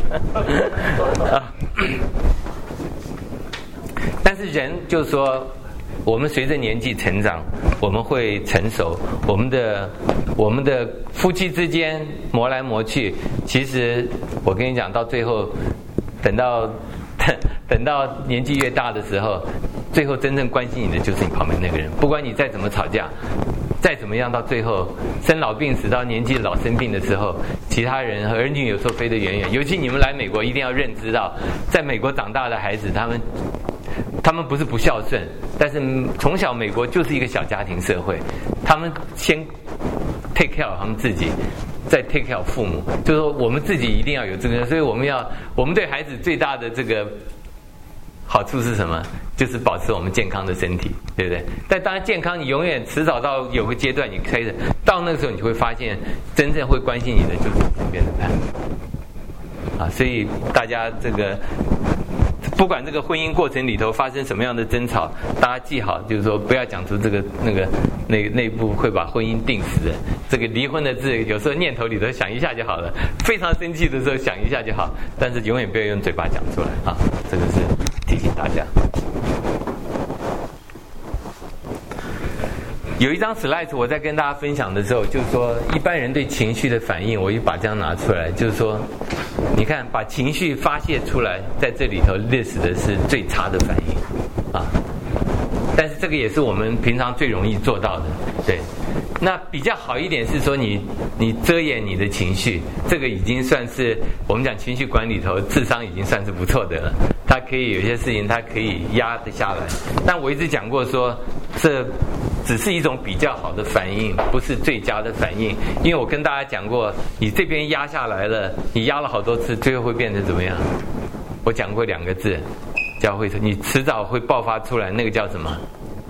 但是人就是说我们随着年纪成长，我们会成熟，我们的我们的夫妻之间磨来磨去，其实我跟你讲，到最后等到等等到年纪越大的时候，最后真正关心你的就是你旁边那个人，不管你再怎么吵架，再怎么样，到最后生老病死，到年纪老生病的时候，其他人和儿女有时候飞得远远。尤其你们来美国，一定要认知到，在美国长大的孩子，他们他们不是不孝顺，但是从小美国就是一个小家庭社会，他们先 take care 他们自己，再 take care 父母，就是说我们自己一定要有这个，所以我们要我们对孩子最大的这个好处是什么？就是保持我们健康的身体，对不对？但当然健康，你永远迟早到有个阶段，你开始到那个时候，你就会发现真正会关心你的就是你身边的伴啊，所以大家这个。不管这个婚姻过程里头发生什么样的争吵，大家记好，就是说不要讲出这个那个那那部会把婚姻定死的这个离婚的字，有时候念头里头想一下就好了，非常生气的时候想一下就好，但是永远不要用嘴巴讲出来啊，这个是提醒大家。有一张 slide 我在跟大家分享的时候，就是说一般人对情绪的反应，我就把这样拿出来，就是说你看把情绪发泄出来，在这里头 list 的是最差的反应啊，但是这个也是我们平常最容易做到的，对。那比较好一点是说你你遮掩你的情绪，这个已经算是我们讲情绪管理头智商已经算是不错的了，它可以有一些事情它可以压得下来。但我一直讲过说，这只是一种比较好的反应，不是最佳的反应。因为我跟大家讲过，你这边压下来了，你压了好多次，最后会变成怎么样？我讲过两个字，叫会，你迟早会爆发出来，那个叫什么？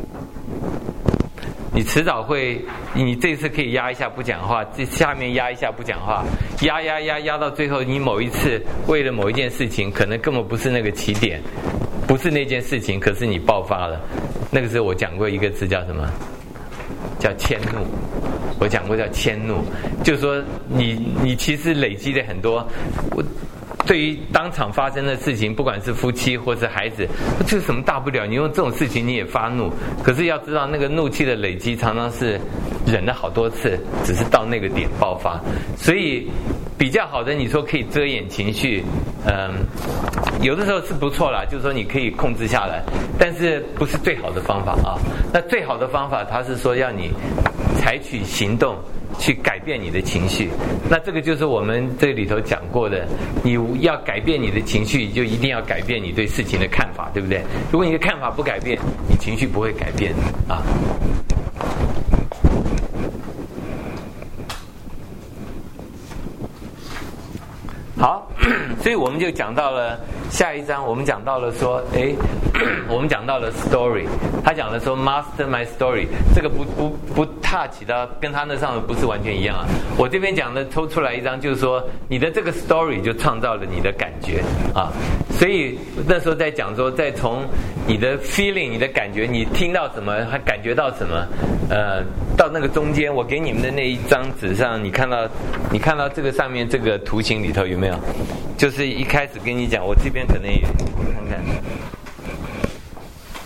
你迟早会，你这次可以压一下不讲话，这下面压一下不讲话，压压压压到最后，你某一次为了某一件事情，可能根本不是那个起点，不是那件事情，可是你爆发了。那个时候我讲过一个字叫什么？叫迁怒。我讲过叫迁怒，就是说你你其实累积了很多。我对于当场发生的事情，不管是夫妻或是孩子，这有什么大不了？你用这种事情你也发怒，可是要知道那个怒气的累积常常是忍了好多次，只是到那个点爆发。所以比较好的，你说可以遮掩情绪，嗯，有的时候是不错啦，就是说你可以控制下来，但是不是最好的方法啊？那最好的方法，它是说要你采取行动。去改变你的情绪，那这个就是我们这里头讲过的，你要改变你的情绪，就一定要改变你对事情的看法，对不对？如果你的看法不改变，你情绪不会改变啊。好，所以我们就讲到了下一章，我们讲到了说，哎，我们讲到了 story， 他讲的说 master my story， 这个不不不 touch 到跟他那上的不是完全一样啊。我这边讲的抽出来一张，就是说你的这个 story 就创造了你的感觉啊。所以那时候在讲说，再从你的 feeling， 你的感觉，你听到什么，还感觉到什么，呃，到那个中间，我给你们的那一张纸上，你看到你看到这个上面这个图形里头有没有？就是一开始跟你讲，我这边可能也我看看。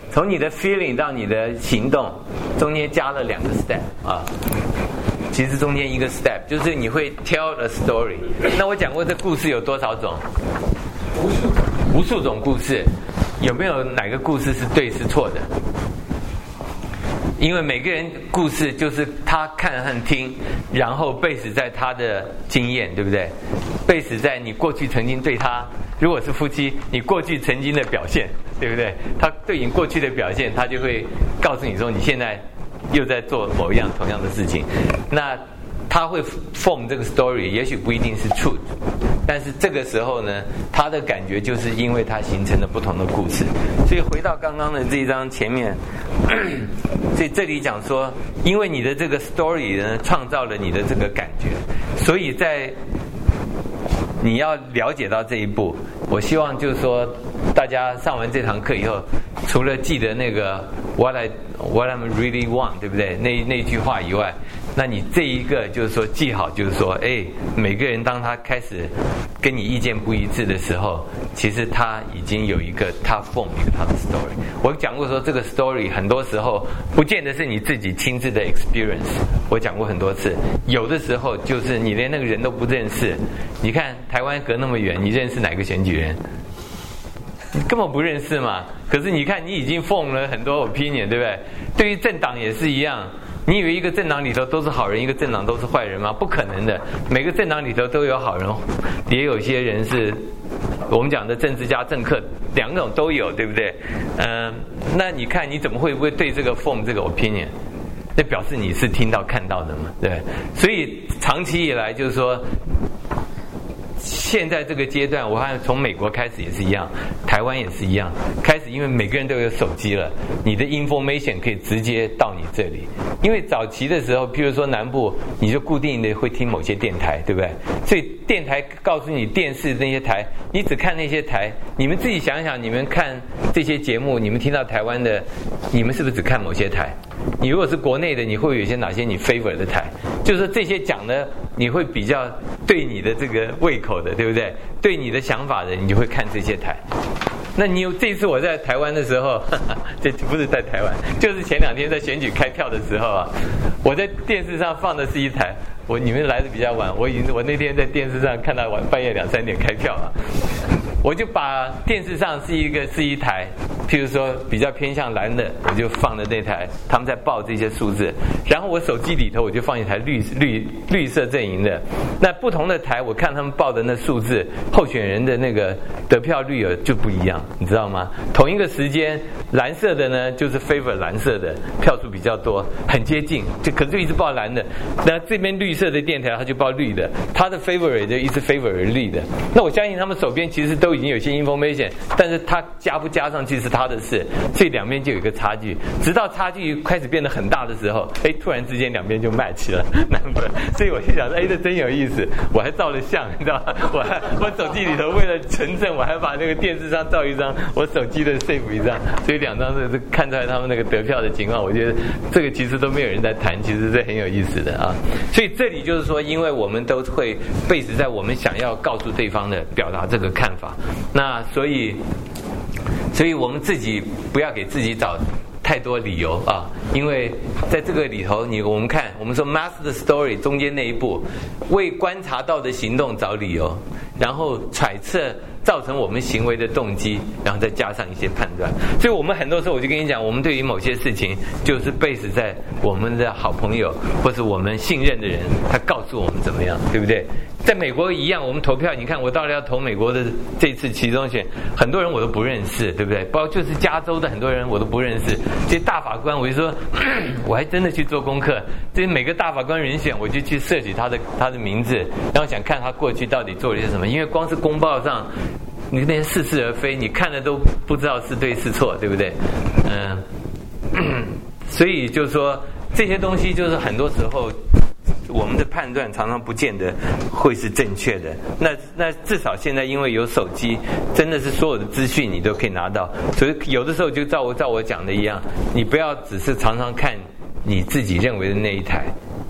从你的 feeling 到你的行动，中间加了两个 step 啊。其实中间一个 step 就是你会 tell a story。那我讲过这故事有多少种？ 无数无数种故事，有没有哪个故事是对是错的？因为每个人故事就是他看和听，然后 base 在他的经验，对不对？ base 在你过去曾经对他，如果是夫妻，你过去曾经的表现，对不对？他对你过去的表现，他就会告诉你说你现在又在做某一样同样的事情。那他会 form 这个 story， 也许不一定是 truth， 但是这个时候呢，他的感觉就是因为它形成了不同的故事。所以回到刚刚的这一章前面，所以这里讲说，因为你的这个 story 呢，创造了你的这个感觉，所以在你要了解到这一步，我希望就是说，大家上完这堂课以后，除了记得那个 what I what I really want， 对不对？那那句话以外，那你这一个就是说记好，就是说，哎，每个人当他开始跟你意见不一致的时候，其实他已经有一个他 form 一个他的 story。我讲过说，这个 story 很多时候不见得是你自己亲自的 experience。我讲过很多次，有的时候就是你连那个人都不认识。你看台湾隔那么远，你认识哪个选举人？你根本不认识嘛。可是你看，你已经 form 了很多 opinion， 对不对？对于政党也是一样。你以为一个政党里头都是好人，一个政党都是坏人吗？不可能的，每个政党里头都有好人，也有些人是我们讲的政治家、政客，两种都有，对不对？嗯、呃，那你看你怎么会不会对这个 form 这个 opinion？ 那表示你是听到看到的嘛，对。所以长期以来就是说，现在这个阶段，我看从美国开始也是一样，台湾也是一样，开始因为每个人都有手机了，你的 information 可以直接到你这里。因为早期的时候，譬如说南部，你就固定的会听某些电台，对不对？所以电台告诉你电视那些台，你只看那些台。你们自己想想，你们看这些节目，你们听到台湾的，你们是不是只看某些台？你如果是国内的，你会有一些哪些你 favor 的台？就是说这些讲的，你会比较对你的这个胃口的，对不对？对你的想法的，你就会看这些台。那你有这次我在台湾的时候，哈哈，这不是在台湾，就是前两天在选举开票的时候啊，我在电视上放的是一台。我你们来的比较晚，我已经我那天在电视上看到晚半夜两三点开票了，我就把电视上是一个是一台，譬如说比较偏向蓝的，我就放的那台，他们在报这些数字，然后我手机里头我就放一台绿绿绿色阵营的，那不同的台我看他们报的那数字，候选人的那个得票率就不一样，你知道吗？同一个时间，蓝色的呢就是 favor 蓝色的票数比较多，很接近，就可是就一直报蓝的，那这边绿色的电台他就报绿的，他的 favor 就一直 favor 绿的。那我相信他们手边其实都已经有些 information， 但是他加不加上去是他的事，所以两边就有一个差距，直到差距开始变得很大的时候，哎，突然之间两边就 match 了 number， 所以我就想说，哎，这真有意思，我还照了相，你知道吗？我还我手机里头为了存证，我还把那个电视上照一张，我手机的 save 一张，所以两张是看出来他们那个得票的情况。我觉得这个其实都没有人在谈，其实是很有意思的啊。所以这里就是说，因为我们都会 base 在我们想要告诉对方的表达这个看法，那所以所以我们自己不要给自己找太多理由啊，因为在这个里头，你我们看，我们说 master story 中间那一步，为观察到的行动找理由，然后揣测造成我们行为的动机，然后再加上一些判断。所以我们很多时候我就跟你讲，我们对于某些事情就是 base 在我们的好朋友或是我们信任的人，他告诉我们怎么样，对不对？在美国一样，我们投票，你看我到底要投美国的这次期中选，很多人我都不认识，对不对？包括就是加州的很多人我都不认识，这些大法官我就说，我还真的去做功课，这每个大法官人选我就去设计他的他的名字，然后想看他过去到底做了些什么，因为光是公报上你那些似是而非，你看了都不知道是对是错，对不对？嗯、呃，所以就是说这些东西就是很多时候我们的判断常常不见得会是正确的。那那至少现在因为有手机，真的是所有的资讯你都可以拿到，所以有的时候就照我照我讲的一样，你不要只是常常看你自己认为的那一台啊，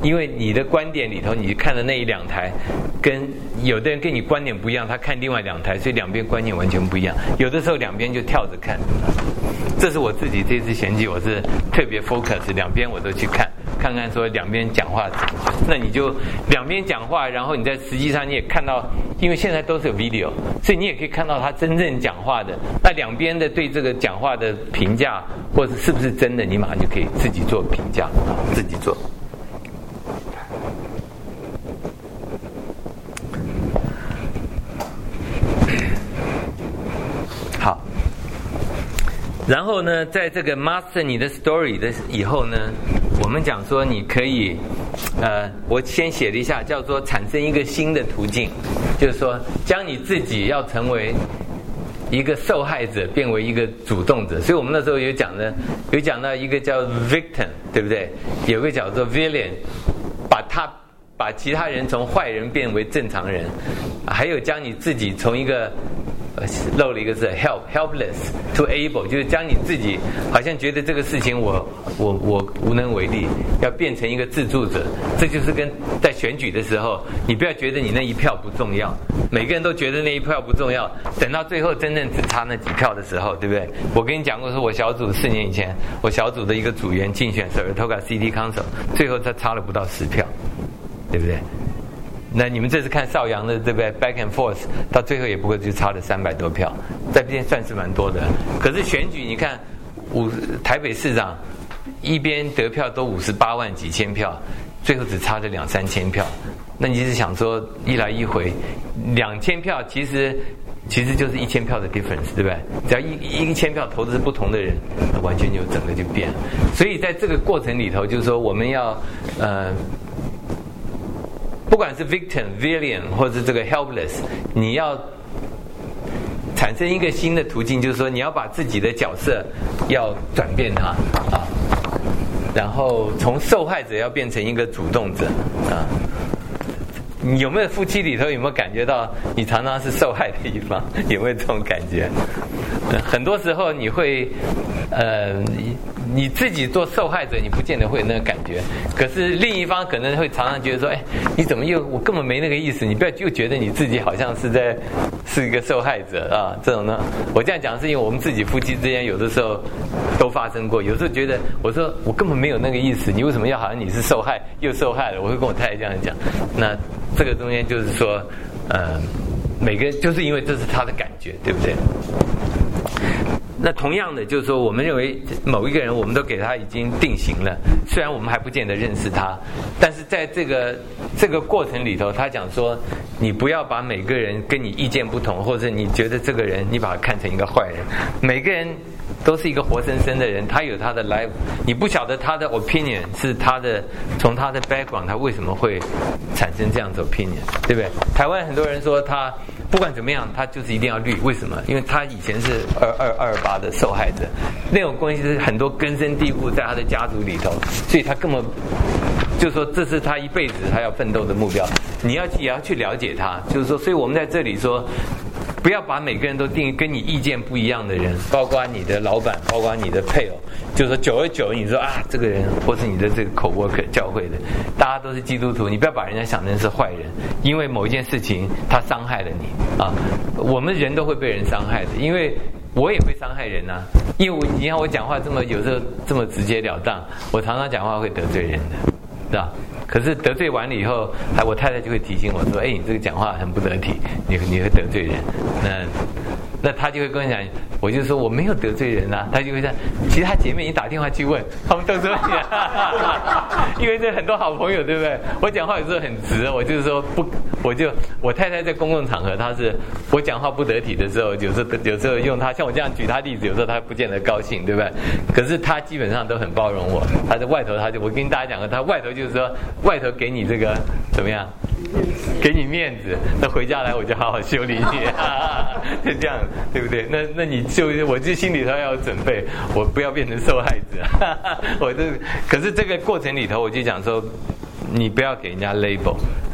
因为你的观点里头，你看的那一两台，跟有的人跟你观点不一样，他看另外两台，所以两边观念完全不一样。有的时候两边就跳着看，这是我自己这次选举，我是特别 focus 两边我都去看，看看说两边讲话怎么。那你就两边讲话，然后你在实际上你也看到，因为现在都是有 video， 所以你也可以看到他真正讲话的。那两边的对这个讲话的评价，或者是不是真的，你马上就可以自己做评价，自己做。好，然后呢，在这个 master 你的 story 的以后呢，我们讲说你可以，呃，我先写了一下，叫做产生一个新的途径，就是说将你自己要成为一个受害者变为一个主动者。所以我们那时候有讲的，有讲到一个叫 victim， 对不对？有个叫做 villain， 把他把其他人从坏人变为正常人，还有将你自己从一个呃，漏了一个字 help helpless to able， 就是将你自己好像觉得这个事情我我我无能为力，要变成一个自助者。这就是跟在选举的时候，你不要觉得你那一票不重要，每个人都觉得那一票不重要，等到最后真正只差那几票的时候，对不对？我跟你讲过，说我小组四年以前，我小组的一个组员竞选 Saratoga City Council， 最后他差了不到十票，对不对？那你们这次看邵阳的对不对 ？Back and forth， 到最后也不过就差了三百多票，在这边算是蛮多的。可是选举你看，五台北市长一边得票都五十八万几千票，最后只差了两三千票。那你是想说一来一回，两千票其实其实就是一千票的 difference， 对不对？只要一一千票投的是不同的人，完全就整个就变了。所以在这个过程里头，就是说我们要呃。不管是 victim、villain 或者是这个 helpless， 你要产生一个新的途径，就是说你要把自己的角色要转变它啊，然后从受害者要变成一个主动者啊。你有没有夫妻里头有没有感觉到你常常是受害的一方？有没有这种感觉？很多时候你会呃你自己做受害者，你不见得会有那个感觉，可是另一方可能会常常觉得说，哎，你怎么又我根本没那个意思，你不要就觉得你自己好像是在是一个受害者啊，这种呢，我这样讲是因为我们自己夫妻之间有的时候都发生过，有时候觉得我说我根本没有那个意思，你为什么要好像你是受害又受害了？我会跟我太太这样讲。那这个中间就是说，呃，每个人就是因为这是他的感觉，对不对？那同样的，就是说，我们认为某一个人，我们都给他已经定型了，虽然我们还不见得认识他，但是在这个这个过程里头，他讲说，你不要把每个人跟你意见不同，或者你觉得这个人，你把他看成一个坏人，每个人都是一个活生生的人，他有他的 life， 你不晓得他的 opinion 是他的从他的 background， 他为什么会产生这样子 opinion， 对不对？台湾很多人说他不管怎么样，他就是一定要绿，为什么？因为他以前是二二二八的受害者，那种关系是很多根深蒂固在他的家族里头，所以他根本就说这是他一辈子他要奋斗的目标。你要也要去了解他，就是说，所以我们在这里说，不要把每个人都定义跟你意见不一样的人，包括你的老板，包括你的配偶，就是说久而久之，你说啊，这个人或是你的这个 coworker 教会的，大家都是基督徒，你不要把人家想成是坏人，因为某一件事情他伤害了你啊。我们人都会被人伤害的，因为我也会伤害人啊。因为我你看我讲话这么有时候这么直截了当，我常常讲话会得罪人的，是吧？可是得罪完了以后，我太太就会提醒我说：“哎，你这个讲话很不得体，你你会得罪人。”那那他就会跟我讲，我就说我没有得罪人啊。他就会这样，其实他姐妹已经打电话去问，他们都说你，因为这很多好朋友，对不对？我讲话有时候很直，我就是说不，我就我太太在公共场合，她是我讲话不得体的时候，有时候有时候用她，像我这样举她例子，有时候她不见得高兴，对不对？可是她基本上都很包容我。她在外头，她就我跟大家讲过，她外头就是说外头给你这个怎么样？给你面子，那回家来我就好好修理你，就这样，对不对？那那你就我就心里头要有准备，我不要变成受害者。我这可是这个过程里头，我就讲说，你不要给人家 label，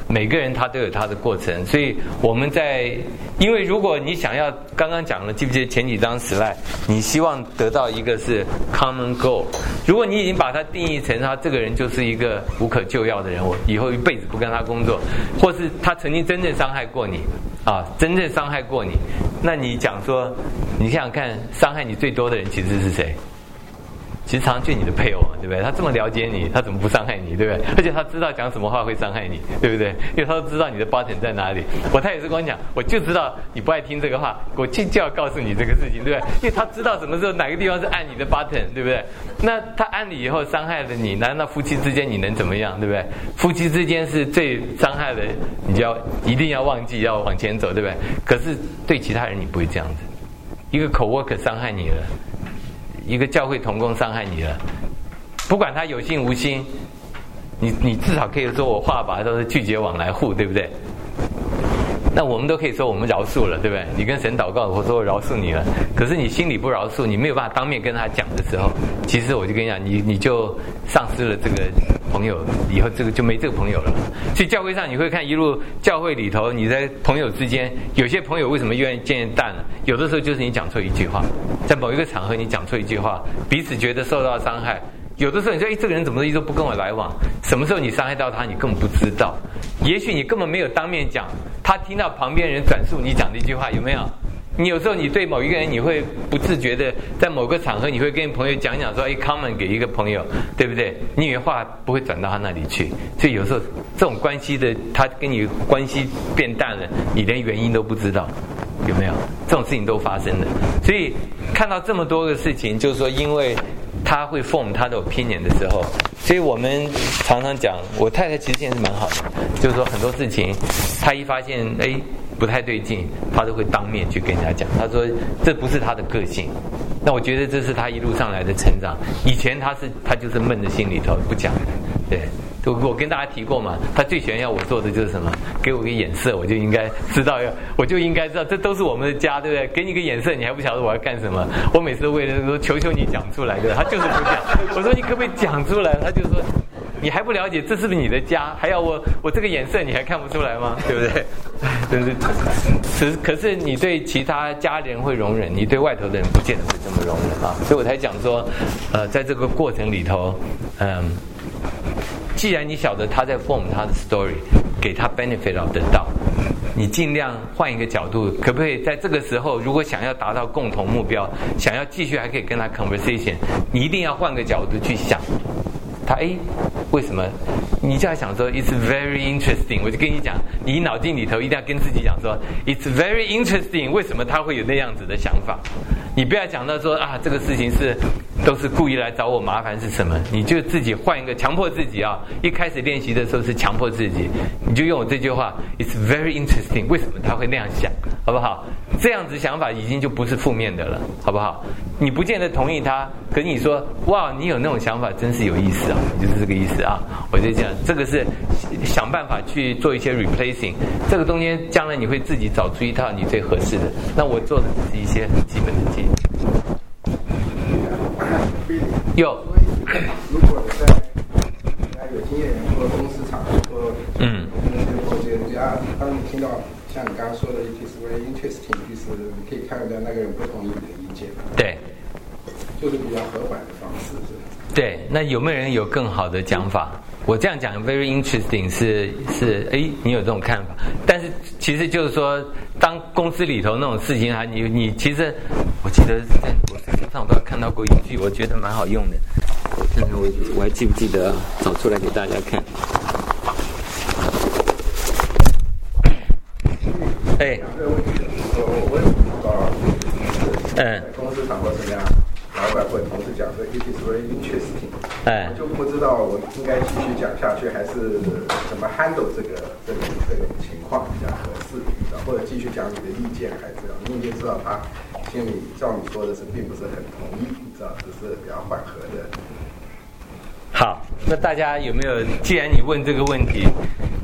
每个人他都有他的过程，所以我们在，因为如果你想要刚刚讲了，记不记得前几张 slide， 你希望得到一个是 common goal， 如果你已经把他定义成他这个人就是一个无可救药的人，我以后一辈子不跟他工作，或是他曾经真正伤害过你啊，真正伤害过你，那你讲说，你想想看，伤害你最多的人其实是谁？其实常常就你的配偶嘛，对不对？他这么了解你，他怎么不伤害你，对不对？而且他知道讲什么话会伤害你，对不对？因为他都知道你的 button 在哪里。我太太也是跟我讲，我就知道你不爱听这个话，我就就要告诉你这个事情，对不对？因为他知道什么时候哪个地方是按你的 button， 对不对？那他按你以后伤害了你，难道夫妻之间你能怎么样，对不对？夫妻之间是最伤害的，你就要一定要忘记，要往前走，对不对？可是对其他人你不会这样子，一个 coworker 伤害你了。一个教会同工伤害你了，不管他有心无心，你你至少可以说我话吧都是拒绝往来户，对不对？那我们都可以说我们饶恕了，对不对？你跟神祷告，我说我饶恕你了，可是你心里不饶恕，你没有办法当面跟他讲的时候，其实我就跟你讲，你你就丧失了这个朋友，以后这个就没这个朋友了。所以教会上你会看一路教会里头，你在朋友之间，有些朋友为什么愿意渐渐淡了？有的时候就是你讲错一句话，在某一个场合你讲错一句话，彼此觉得受到伤害。有的时候你说，哎，这个人怎么一直都不跟我来往？什么时候你伤害到他，你根本不知道。也许你根本没有当面讲，他听到旁边人转述你讲的一句话，有没有？你有时候你对某一个人，你会不自觉的在某个场合，你会跟朋友讲讲说，哎 ，comment 给一个朋友，对不对？你以为话不会转到他那里去，所以有时候这种关系的，他跟你关系变淡了，你连原因都不知道，有没有？这种事情都发生了。所以看到这么多个事情，就是说，因为他会 form 他的 opinion 的时候，所以我们常常讲，我太太其实现在是蛮好的，就是说很多事情，她一发现哎不太对劲，她都会当面去跟人家讲。她说这不是她的个性，那我觉得这是她一路上来的成长。以前她是她就是闷在心里头不讲的，对。我我跟大家提过嘛，他最喜欢要我做的就是什么？给我个眼色，我就应该知道要，我就应该知道，这都是我们的家，对不对？给你个眼色，你还不晓得我要干什么？我每次都为了说，求求你讲出来，对吧？他就是不讲。我说你可不可以讲出来？他就说，你还不了解这是不是你的家？还要我我这个眼色你还看不出来吗？对不对？真是，可是可是你对其他家人会容忍，你对外头的人不见得会这么容忍啊。所以我才讲说，呃，在这个过程里头，嗯。既然你晓得他在 form 他的 story， 给他 benefit of the doubt， 你尽量换一个角度，可不可以在这个时候，如果想要达到共同目标，想要继续还可以跟他 conversation， 你一定要换个角度去想，他哎为什么？你就要想说 it's very interesting， 我就跟你讲，你脑筋里头一定要跟自己讲说 it's very interesting， 为什么他会有那样子的想法？你不要讲到说啊这个事情是都是故意来找我麻烦是什么？你就自己换一个，强迫自己啊！一开始练习的时候是强迫自己，你就用我这句话 ，It's very interesting。为什么他会那样想？好不好？这样子想法已经就不是负面的了，好不好？你不见得同意他，可是你说哇，你有那种想法，真是有意思啊！就是这个意思啊！我就这样，这个是想办法去做一些 replacing。这个中间将来你会自己找出一套你最合适的。那我做的是一些很基本的建议。有， 如果在有经验人或公司场合或嗯，或者人家当你听到像你刚刚说的 ，it is very interesting， 就是你可以看得到那个人不同意你的意见， 对， 就是比较和缓的方式，是吧？ 对，那有没有人有更好的讲法？我这样讲 very interesting 是是，哎，你有这种看法？但是其实就是说，当公司里头那种事情啊，你你其实，我记得在我在书上不知道看到过一句，我觉得蛮好用的。我看看我我还记不记得啊？找出来给大家看。哎， 我我也不知道，嗯，公司场合怎么样？老板或者同事讲说 it is very interesting， 哎，我就不知道我应该继续讲下去，还是怎么 handle 这个这个这种情况比较合适，或者继续讲你的意见，还是你已经知道他心里照你说的是并不是很同意，你知道只是比较缓和的。 好，那大家有没有？既然你问这个问题，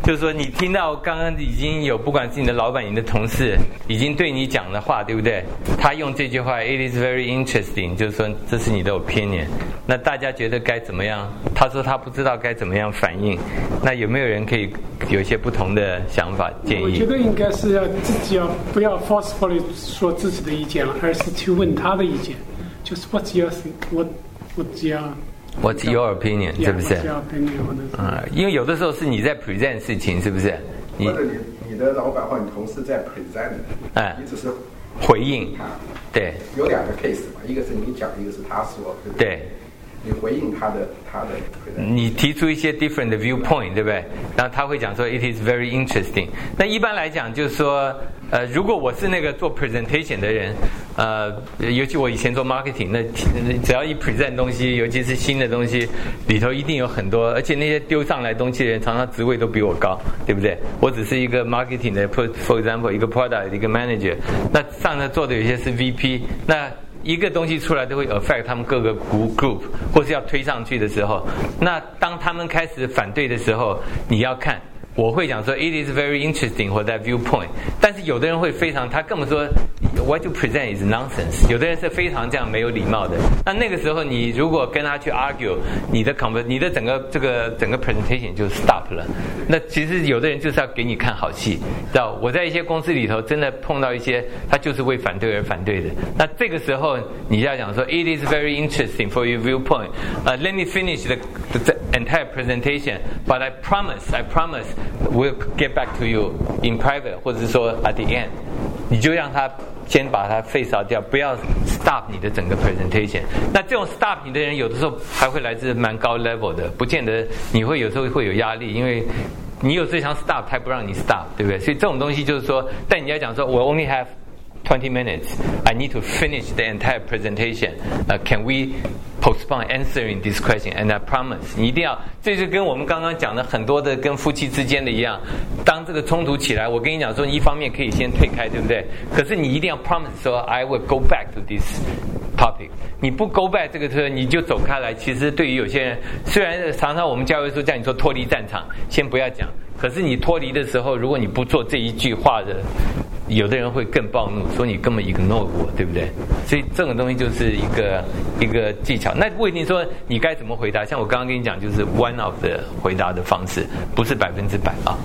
就是说你听到刚刚已经有不管是你的老板、你的同事已经对你讲的话，对不对？他用这句话 "It is very interesting"， 就是说这是你的 opinion。那大家觉得该怎么样？他说他不知道该怎么样反应。那有没有人可以有一些不同的想法建议？ 我觉得应该是要自己要不要 forcefully 说自己的意见了，而是去问他的意见。就是 What's your what What's your What's your opinion？ 是不是？ What's your opinion？ 嗯，因为有的时候是你在 present 事情，是不是？ 或者你你的老板或你同事在 present， 哎，你只是回应。对。 有两个 case 嘛，一个是你讲，一个是他说，对不对？对。你回应他的他的， 你提出一些 different 的 viewpoint， 对不对？然后他会讲说 it is very interesting。那一般来讲就是说，呃，如果我是那个做 presentation 的人，呃，尤其我以前做 marketing， 那只要一 present 东西，尤其是新的东西，里头一定有很多，而且那些丢上来东西的人，常常职位都比我高，对不对？我只是一个 marketing 的 ，for example， 一个 product 一个 manager， 那上头做的有些是 V P， 那一个东西出来都会 affect 他们各个 group， 或是要推上去的时候，那当他们开始反对的时候，你要看，我会讲说 it is very interesting 或者 viewpoint， 但是有的人会非常，他根本说 what you present is nonsense， 有的人是非常这样没有礼貌的。那那个时候你如果跟他去 argue， 你的 conver 你的整个这个整个 presentation 就 stop 了。那其实有的人就是要给你看好戏，知道？我在一些公司里头真的碰到一些他就是为反对而反对的。那这个时候你要讲说 it is very interesting for your viewpoint。Uh, let me finish the, the entire presentation, but I promise, I promise we'll get back to you in private， 或者是说 at the end， 你就让他先把它 face out 掉，不要 stop 你的整个 presentation。那这种 stop 你的人，有的时候还会来自蛮高 level 的，不见得你会有时候会有压力，因为你有最想 stop， 他不让你 stop， 对不对？所以这种东西就是说，但你要讲说，我 only have twenty minutes, I need to finish the entire presentation. Uh, can we postpone answering this question? And I promise， 你一定要，这就跟我们刚刚讲的很多的跟夫妻之间的一样，当这个冲突起来，我跟你讲说，你一方面可以先退开，对不对？可是你一定要 promise 说 I will go back to this topic。你不 go back 这个车，你就走开来。其实对于有些人，虽然常常我们教会说叫你说脱离战场，先不要讲，可是你脱离的时候，如果你不做这一句话的，有的人会更暴怒，说你根本 ignore 我，对不对？所以这种东西就是一个一个技巧。那不一定说你该怎么回答，像我刚刚跟你讲，就是 one of 的回答的方式，不是百分之百啊。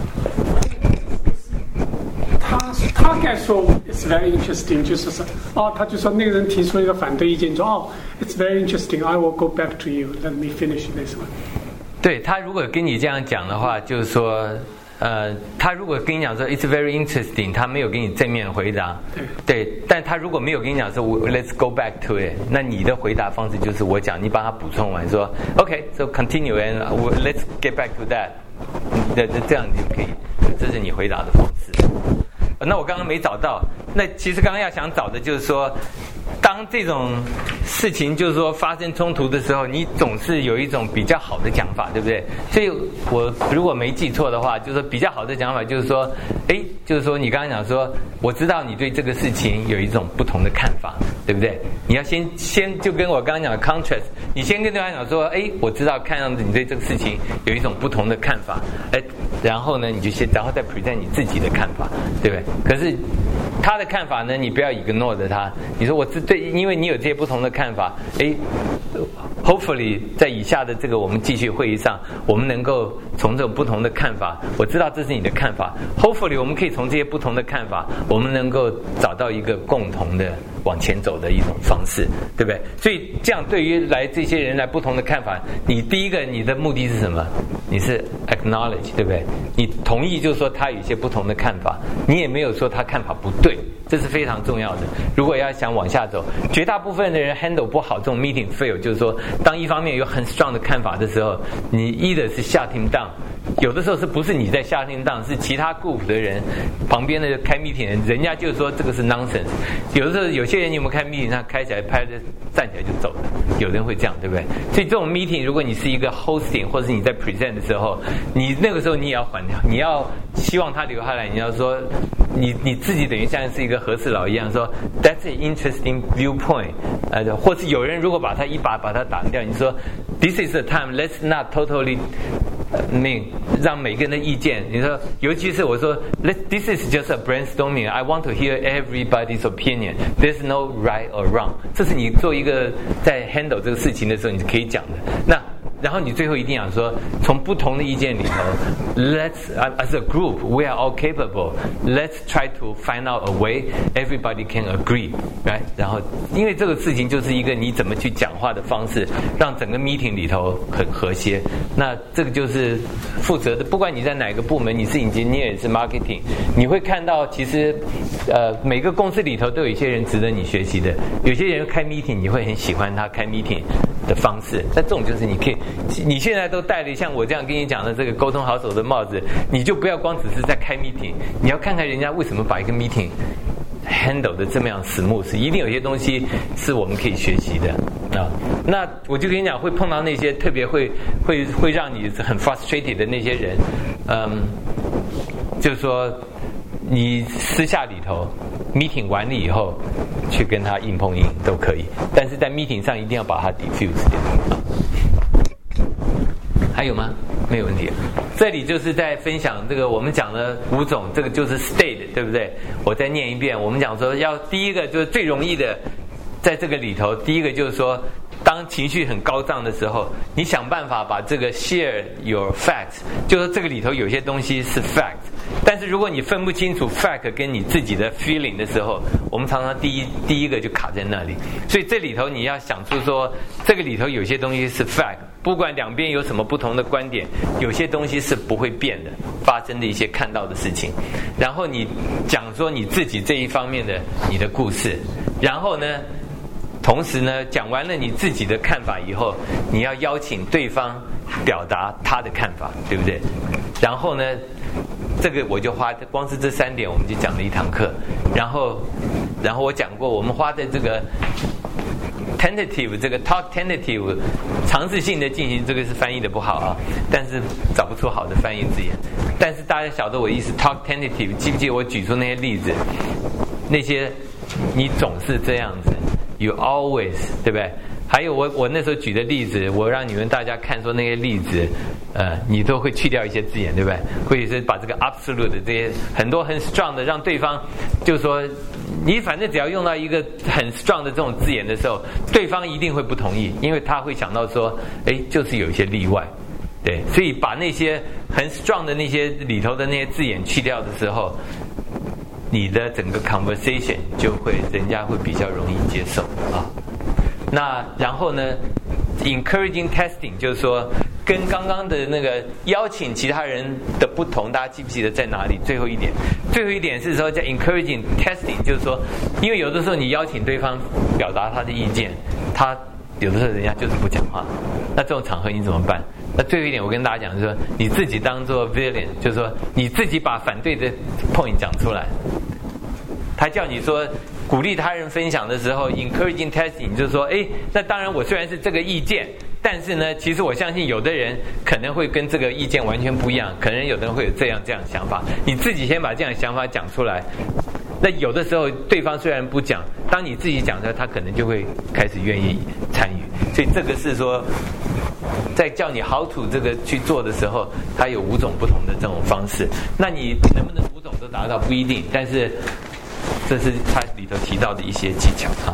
他他该说 it's very interesting， 就是说哦，他就说那个人提出了一个反对意见，说哦 it's very interesting， I will go back to you, let me finish this one。 对，他如果跟你这样讲的话，就是说。呃，他如果跟你讲说 "It's very interesting"， 他没有给你正面回答，对，对，但他如果没有跟你讲说 "Let's go back to it"， 那你的回答方式就是我讲，你把它补充完，说 "OK，so continue and let's get back to that"， 这这样你就可以，这是你回答的方式。那我刚刚没找到，那其实刚刚要想找的就是说，当这种事情就是说发生冲突的时候，你总是有一种比较好的讲法，对不对？所以我如果没记错的话，就是说比较好的讲法就是说，哎，就是说你刚刚讲说，我知道你对这个事情有一种不同的看法，对不对？你要先先就跟我刚刚讲的 contrast， 你先跟对方讲说，哎，我知道看样子你对这个事情有一种不同的看法，哎，然后呢，你就先然后再 present 你自己的看法，对不对？可是他的看法呢，你不要 ignore 着他。你说我这对，因为你有这些不同的看法，哎 ，hopefully 在以下的这个我们继续会议上，我们能够从这种不同的看法，我知道这是你的看法 ，hopefully 我们可以从这些不同的看法，我们能够找到一个共同的往前走的一种方式，对不对？所以这样对于来这些人来不同的看法，你第一个你的目的是什么？你是 acknowledge， 对不对？你同意就是说他有一些不同的看法，你也没有说他看法不对，这是非常重要的。如果要想往下走，绝大部分的人 handle 不好这种 meeting fail， 就是说当一方面有很 strong 的看法的时候，你 either 是 shut him down， 有的时候是不是你在 shut him down， 是其他 group 的人旁边的开 meeting 人，人家就说这个是 nonsense。有的时候有些人你有没有看 meeting 上开起来拍着站起来就走了，有人会这样，对不对？所以这种 meeting 如果你是一个 hosting 或者是你在 present 的时候，你那个时候你也要缓，你要希望他留下来，你要说你你自己等于像是一个和事佬一样说 That's an interesting viewpoint， 呃，或是有人如果把他一把把他打掉，你说 This is the time, let's not totally 那让每个人的意见，你说，尤其是我说 ，this is just a brainstorming. I want to hear everybody's opinion. There's no right or wrong. 这是你做一个在 handle 这个事情的时候，你可以讲的。那然后你最后一定要说，从不同的意见里头 ，let's as a group we are all capable. Let's try to find out a way everybody can agree, right? 然后因为这个事情就是一个你怎么去讲话的方式，让整个 meeting 里头很和谐。那这个就是负责的，不管你在哪个部门，你是 engineer 也是 marketing， 你会看到其实呃每个公司里头都有一些人值得你学习的，有些人开 meeting 你会很喜欢他开 meeting 的方式，那这种就是你可以。你现在都戴了像我这样跟你讲的这个沟通好手的帽子，你就不要光只是在开 meeting， 你要看看人家为什么把一个 meeting handle 的这么样 smooth， 一定有些东西是我们可以学习的啊。那我就跟你讲，会碰到那些特别会会会让你很 frustrated 的那些人，嗯，就是说你私下里头 meeting 完了以后去跟他硬碰硬都可以，但是在 meeting 上一定要把它 diffuse 掉啊。还有吗？没有问题。这里就是在分享这个我们讲的五种，这个就是 state， 对不对？我再念一遍，我们讲说要第一个就是最容易的，在这个里头，第一个就是说，当情绪很高涨的时候，你想办法把这个 share your facts， 就是这个里头有些东西是 fact， 但是如果你分不清楚 fact 跟你自己的 feeling 的时候，我们常常第一第一个就卡在那里。所以这里头你要想出说，这个里头有些东西是 fact。不管两边有什么不同的观点，有些东西是不会变的，发生的一些看到的事情。然后你讲说你自己这一方面的你的故事，然后呢，同时呢，讲完了你自己的看法以后，你要邀请对方表达他的看法，对不对？然后呢，这个我就花光是这三点，我们就讲了一堂课。然后，然后我讲过，我们花在这个。tentative 这个 talk tentative 尝试性的进行，这个是翻译的不好啊，但是找不出好的翻译字眼。但是大家晓得我意思 talk tentative， 记不记得我举出那些例子？那些你总是这样子 ，you always， 对不对？还有我我那时候举的例子，我让你们大家看说那些例子，呃，你都会去掉一些字眼，对不对？会是把这个 absolute 的这些很多很 strong 的，让对方就是说，你反正只要用到一个很 strong 的这种字眼的时候，对方一定会不同意，因为他会想到说，哎，就是有一些例外，对，所以把那些很 strong 的那些里头的那些字眼去掉的时候，你的整个 conversation 就会人家会比较容易接受啊。那然后呢 ，encouraging testing 就是说，跟刚刚的那个邀请其他人的不同，大家记不记得在哪里？最后一点，最后一点是说叫 encouraging testing， 就是说，因为有的时候你邀请对方表达他的意见，他有的时候人家就是不讲话，那这种场合你怎么办？那最后一点，我跟大家讲，就是说你自己当做 villain， 就是说你自己把反对的 point 讲出来。他叫你说。鼓励他人分享的时候 ，encouraging testing 就是说，哎，那当然我虽然是这个意见，但是呢，其实我相信有的人可能会跟这个意见完全不一样，可能有的人会有这样这样的想法。你自己先把这样的想法讲出来，那有的时候对方虽然不讲，当你自己讲的，他可能就会开始愿意参与。所以这个是说，在叫你 how to 这个去做的时候，它有五种不同的这种方式。那你能不能五种都达到不一定，但是。这是它里头提到的一些技巧啊。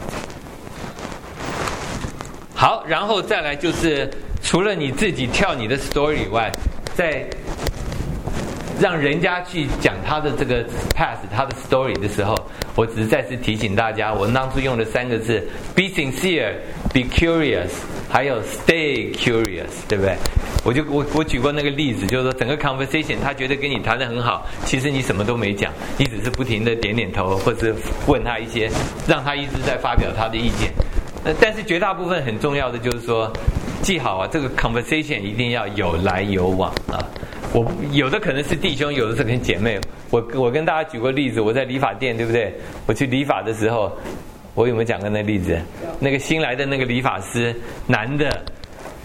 好，然后再来就是除了你自己跳你的 story 以外，再让人家去讲他的这个 path 他的 story 的时候，我只是再次提醒大家，我当初用的三个字 be sincere, be curious， 还有 stay curious， 对不对？我就我我举过那个例子，就是说整个 conversation 他觉得跟你谈得很好，其实你什么都没讲，你只是不停的点点头，或者问他一些，让他一直在发表他的意见。呃，但是绝大部分很重要的就是说，记好啊，这个 conversation 一定要有来有往啊。我有的可能是弟兄，有的是跟姐妹。我我跟大家举过例子，我在理发店，对不对？我去理发的时候，我有没有讲过那例子？那个新来的那个理发师，男的。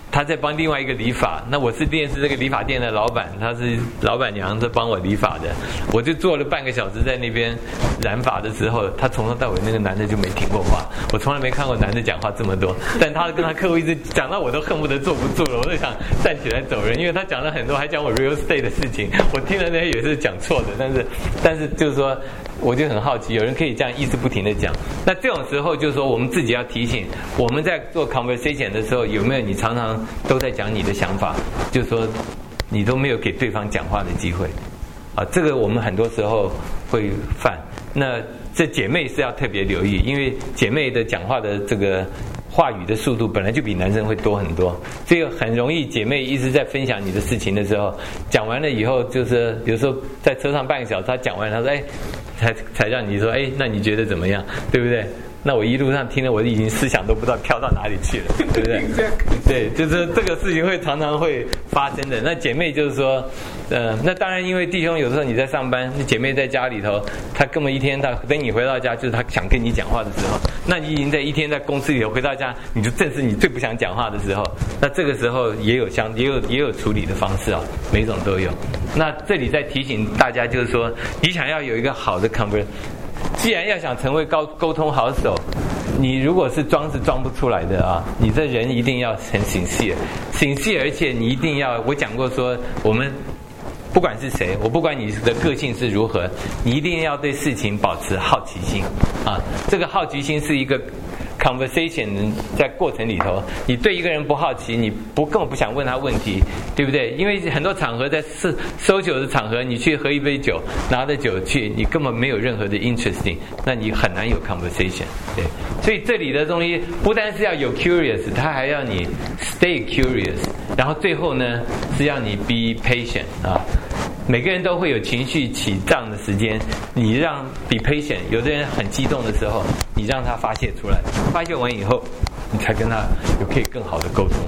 他在帮另外一个理发，那我是店是这个理发店的老板，他是老板娘在帮我理发的，我就坐了半个小时在那边染发的时候，他从头到尾那个男的就没停过话，我从来没看过男的讲话这么多，但他跟他客户一直讲到我都恨不得坐不住了，我就想站起来走人，因为他讲了很多，还讲我 real estate 的事情，我听了那些也是讲错的，但是但是就是说，我就很好奇，有人可以这样一直不停的讲，那这种时候就是说我们自己要提醒，我们在做 conversation 的时候，有没有你常常都在讲你的想法，就是说你都没有给对方讲话的机会啊，这个我们很多时候会犯。那这姐妹是要特别留意，因为姐妹的讲话的这个话语的速度本来就比男生会多很多，这个很容易姐妹一直在分享你的事情的时候，讲完了以后，就是有时候在车上半个小时，她讲完，她说哎，才才让你说哎，那你觉得怎么样，对不对？那我一路上听了，我已经思想都不知道飘到哪里去了，对不对？对，就是这个事情会常常会发生的。那姐妹就是说，呃，那当然，因为弟兄有时候你在上班，姐妹在家里头，她根本一天她等你回到家，就是她想跟你讲话的时候，那你已经在一天在公司里头回到家，你就正是你最不想讲话的时候。那这个时候也有相也有也有处理的方式啊，每种都有。那这里在提醒大家，就是说，你想要有一个好的 conversation。既然要想成为高沟通好手，你如果是装是装不出来的啊！你这人一定要很sincere，sincere，而且你一定要，我讲过说，我们不管是谁，我不管你的个性是如何，你一定要对事情保持好奇心啊！这个好奇心是一个 conversation 在过程里头，你对一个人不好奇，你不根本不想问他问题，对不对？因为很多场合在收酒的场合，你去喝一杯酒，拿着酒去，你根本没有任何的 interesting， 那你很难有 conversation。对，所以这里的东西不单是要有 curious， 它还要你 stay curious， 然后最后呢是要你 be patient 啊。每个人都会有情绪起涨的时间，你让 be patient， 有的人很激动的时候，你让他发泄出来，发泄完以后，你才跟他有可以更好的沟通。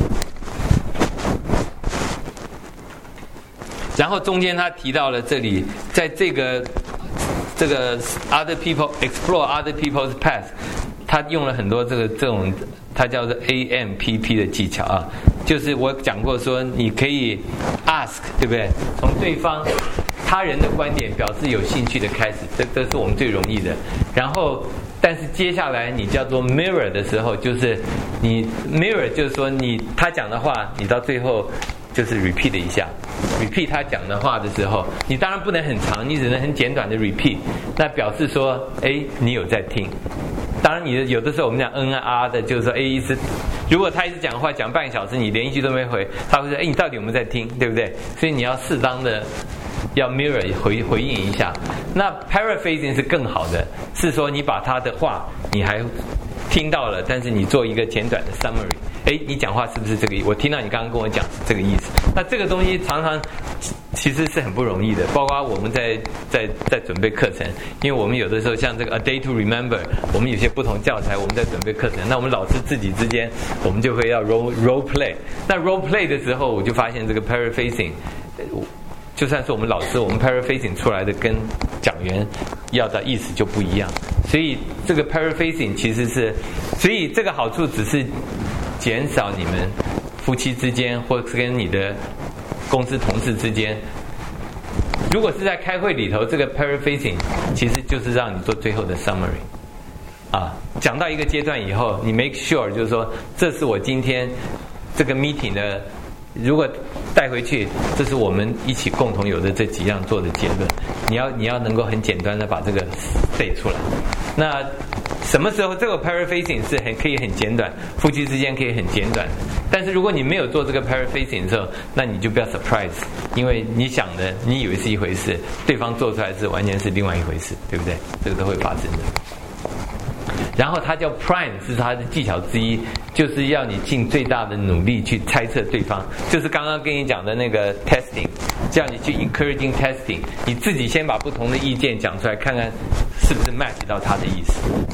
然后中间他提到了这里，在这个这个 other people explore other people's past， 他用了很多这个这种，他叫做 A M P P 的技巧啊。就是我讲过说，你可以 ask， 对不对？从对方他人的观点表示有兴趣的开始，这这是我们最容易的。然后，但是接下来你叫做 mirror 的时候，就是你 mirror 就是说你他讲的话，你到最后就是 repeat 一下 ，repeat 他讲的话的时候，你当然不能很长，你只能很简短的 repeat， 那表示说，哎，你有在听。当然，你的有的时候我们讲嗯啊啊的，就是说，哎，一直如果他一直讲话讲半个小时，你连一句都没回，他会说，哎，你到底有没有在听，对不对？所以你要适当的要 mirror 回回应一下。那 paraphrasing 是更好的，是说你把他的话你还听到了，但是你做一个简短的 summary。哎，你讲话是不是这个意思？我听到你刚刚跟我讲是这个意思。那这个东西常常其实是很不容易的，包括我们在在在准备课程，因为我们有的时候像这个 A Day to Remember， 我们有些不同教材，我们在准备课程，那我们老师自己之间，我们就会要 role role play。那 role play 的时候，我就发现这个 paraphrasing， 就算是我们老师，我们 paraphrasing 出来的跟讲员要的意思就不一样，所以这个 paraphrasing 其实是，所以这个好处只是减少你们夫妻之间，或是跟你的公司同事之间，如果是在开会里头，这个 paraphrasing 其实就是让你做最后的 summary。啊，讲到一个阶段以后，你 make sure 就是说，这是我今天这个 meeting 的，如果带回去，这是我们一起共同有的这几样做的结论。你要你要能够很简单的把这个 say 出来。那什么时候这个 paraphrasing 是很可以很简短，夫妻之间可以很简短的。但是如果你没有做这个 paraphrasing 的时候，那你就不要 surprise， 因为你想的你以为是一回事，对方做出来是完全是另外一回事，对不对？这个都会发生的。然后它叫 prime， 是它的技巧之一，就是要你尽最大的努力去猜测对方，就是刚刚跟你讲的那个 testing， 叫你去 encouraging testing， 你自己先把不同的意见讲出来，看看是不是 match 到他的意思。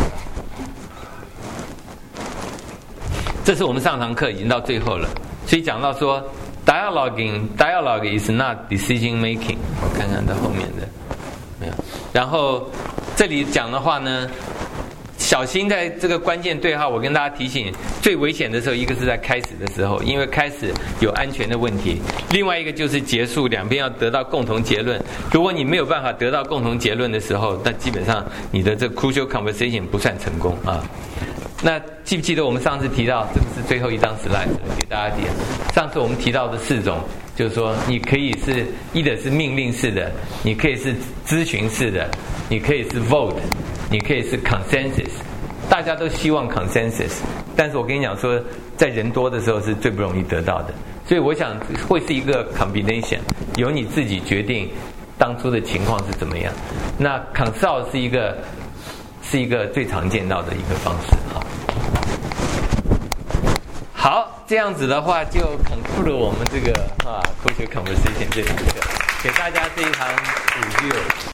这是我们上堂课已经到最后了，所以讲到说 dialoguing dialogue is not decision making， 我看看到后面的没有。然后这里讲的话呢， 小心在这个关键对话，我跟大家提醒，最危险的时候，一个是在开始的时候，因为开始有安全的问题；另外一个就是结束，两边要得到共同结论。如果你没有办法得到共同结论的时候，那基本上你的这 crucial conversation 不算成功啊。那记不记得我们上次提到，这个是最后一张 slide 给大家点。上次我们提到的四种，就是说你可以是一的是命令式的，你可以是咨询式的，你可以是 vote， 你可以是 consensus。大家都希望 consensus， 但是我跟你讲说，在人多的时候是最不容易得到的。所以我想会是一个 combination， 由你自己决定当初的情况是怎么样。那 consult 是一个是一个最常见到的一个方式哈。好，这样子的话就 conclude 我们这个啊 crucial conversation 这堂课，给大家这一堂 review。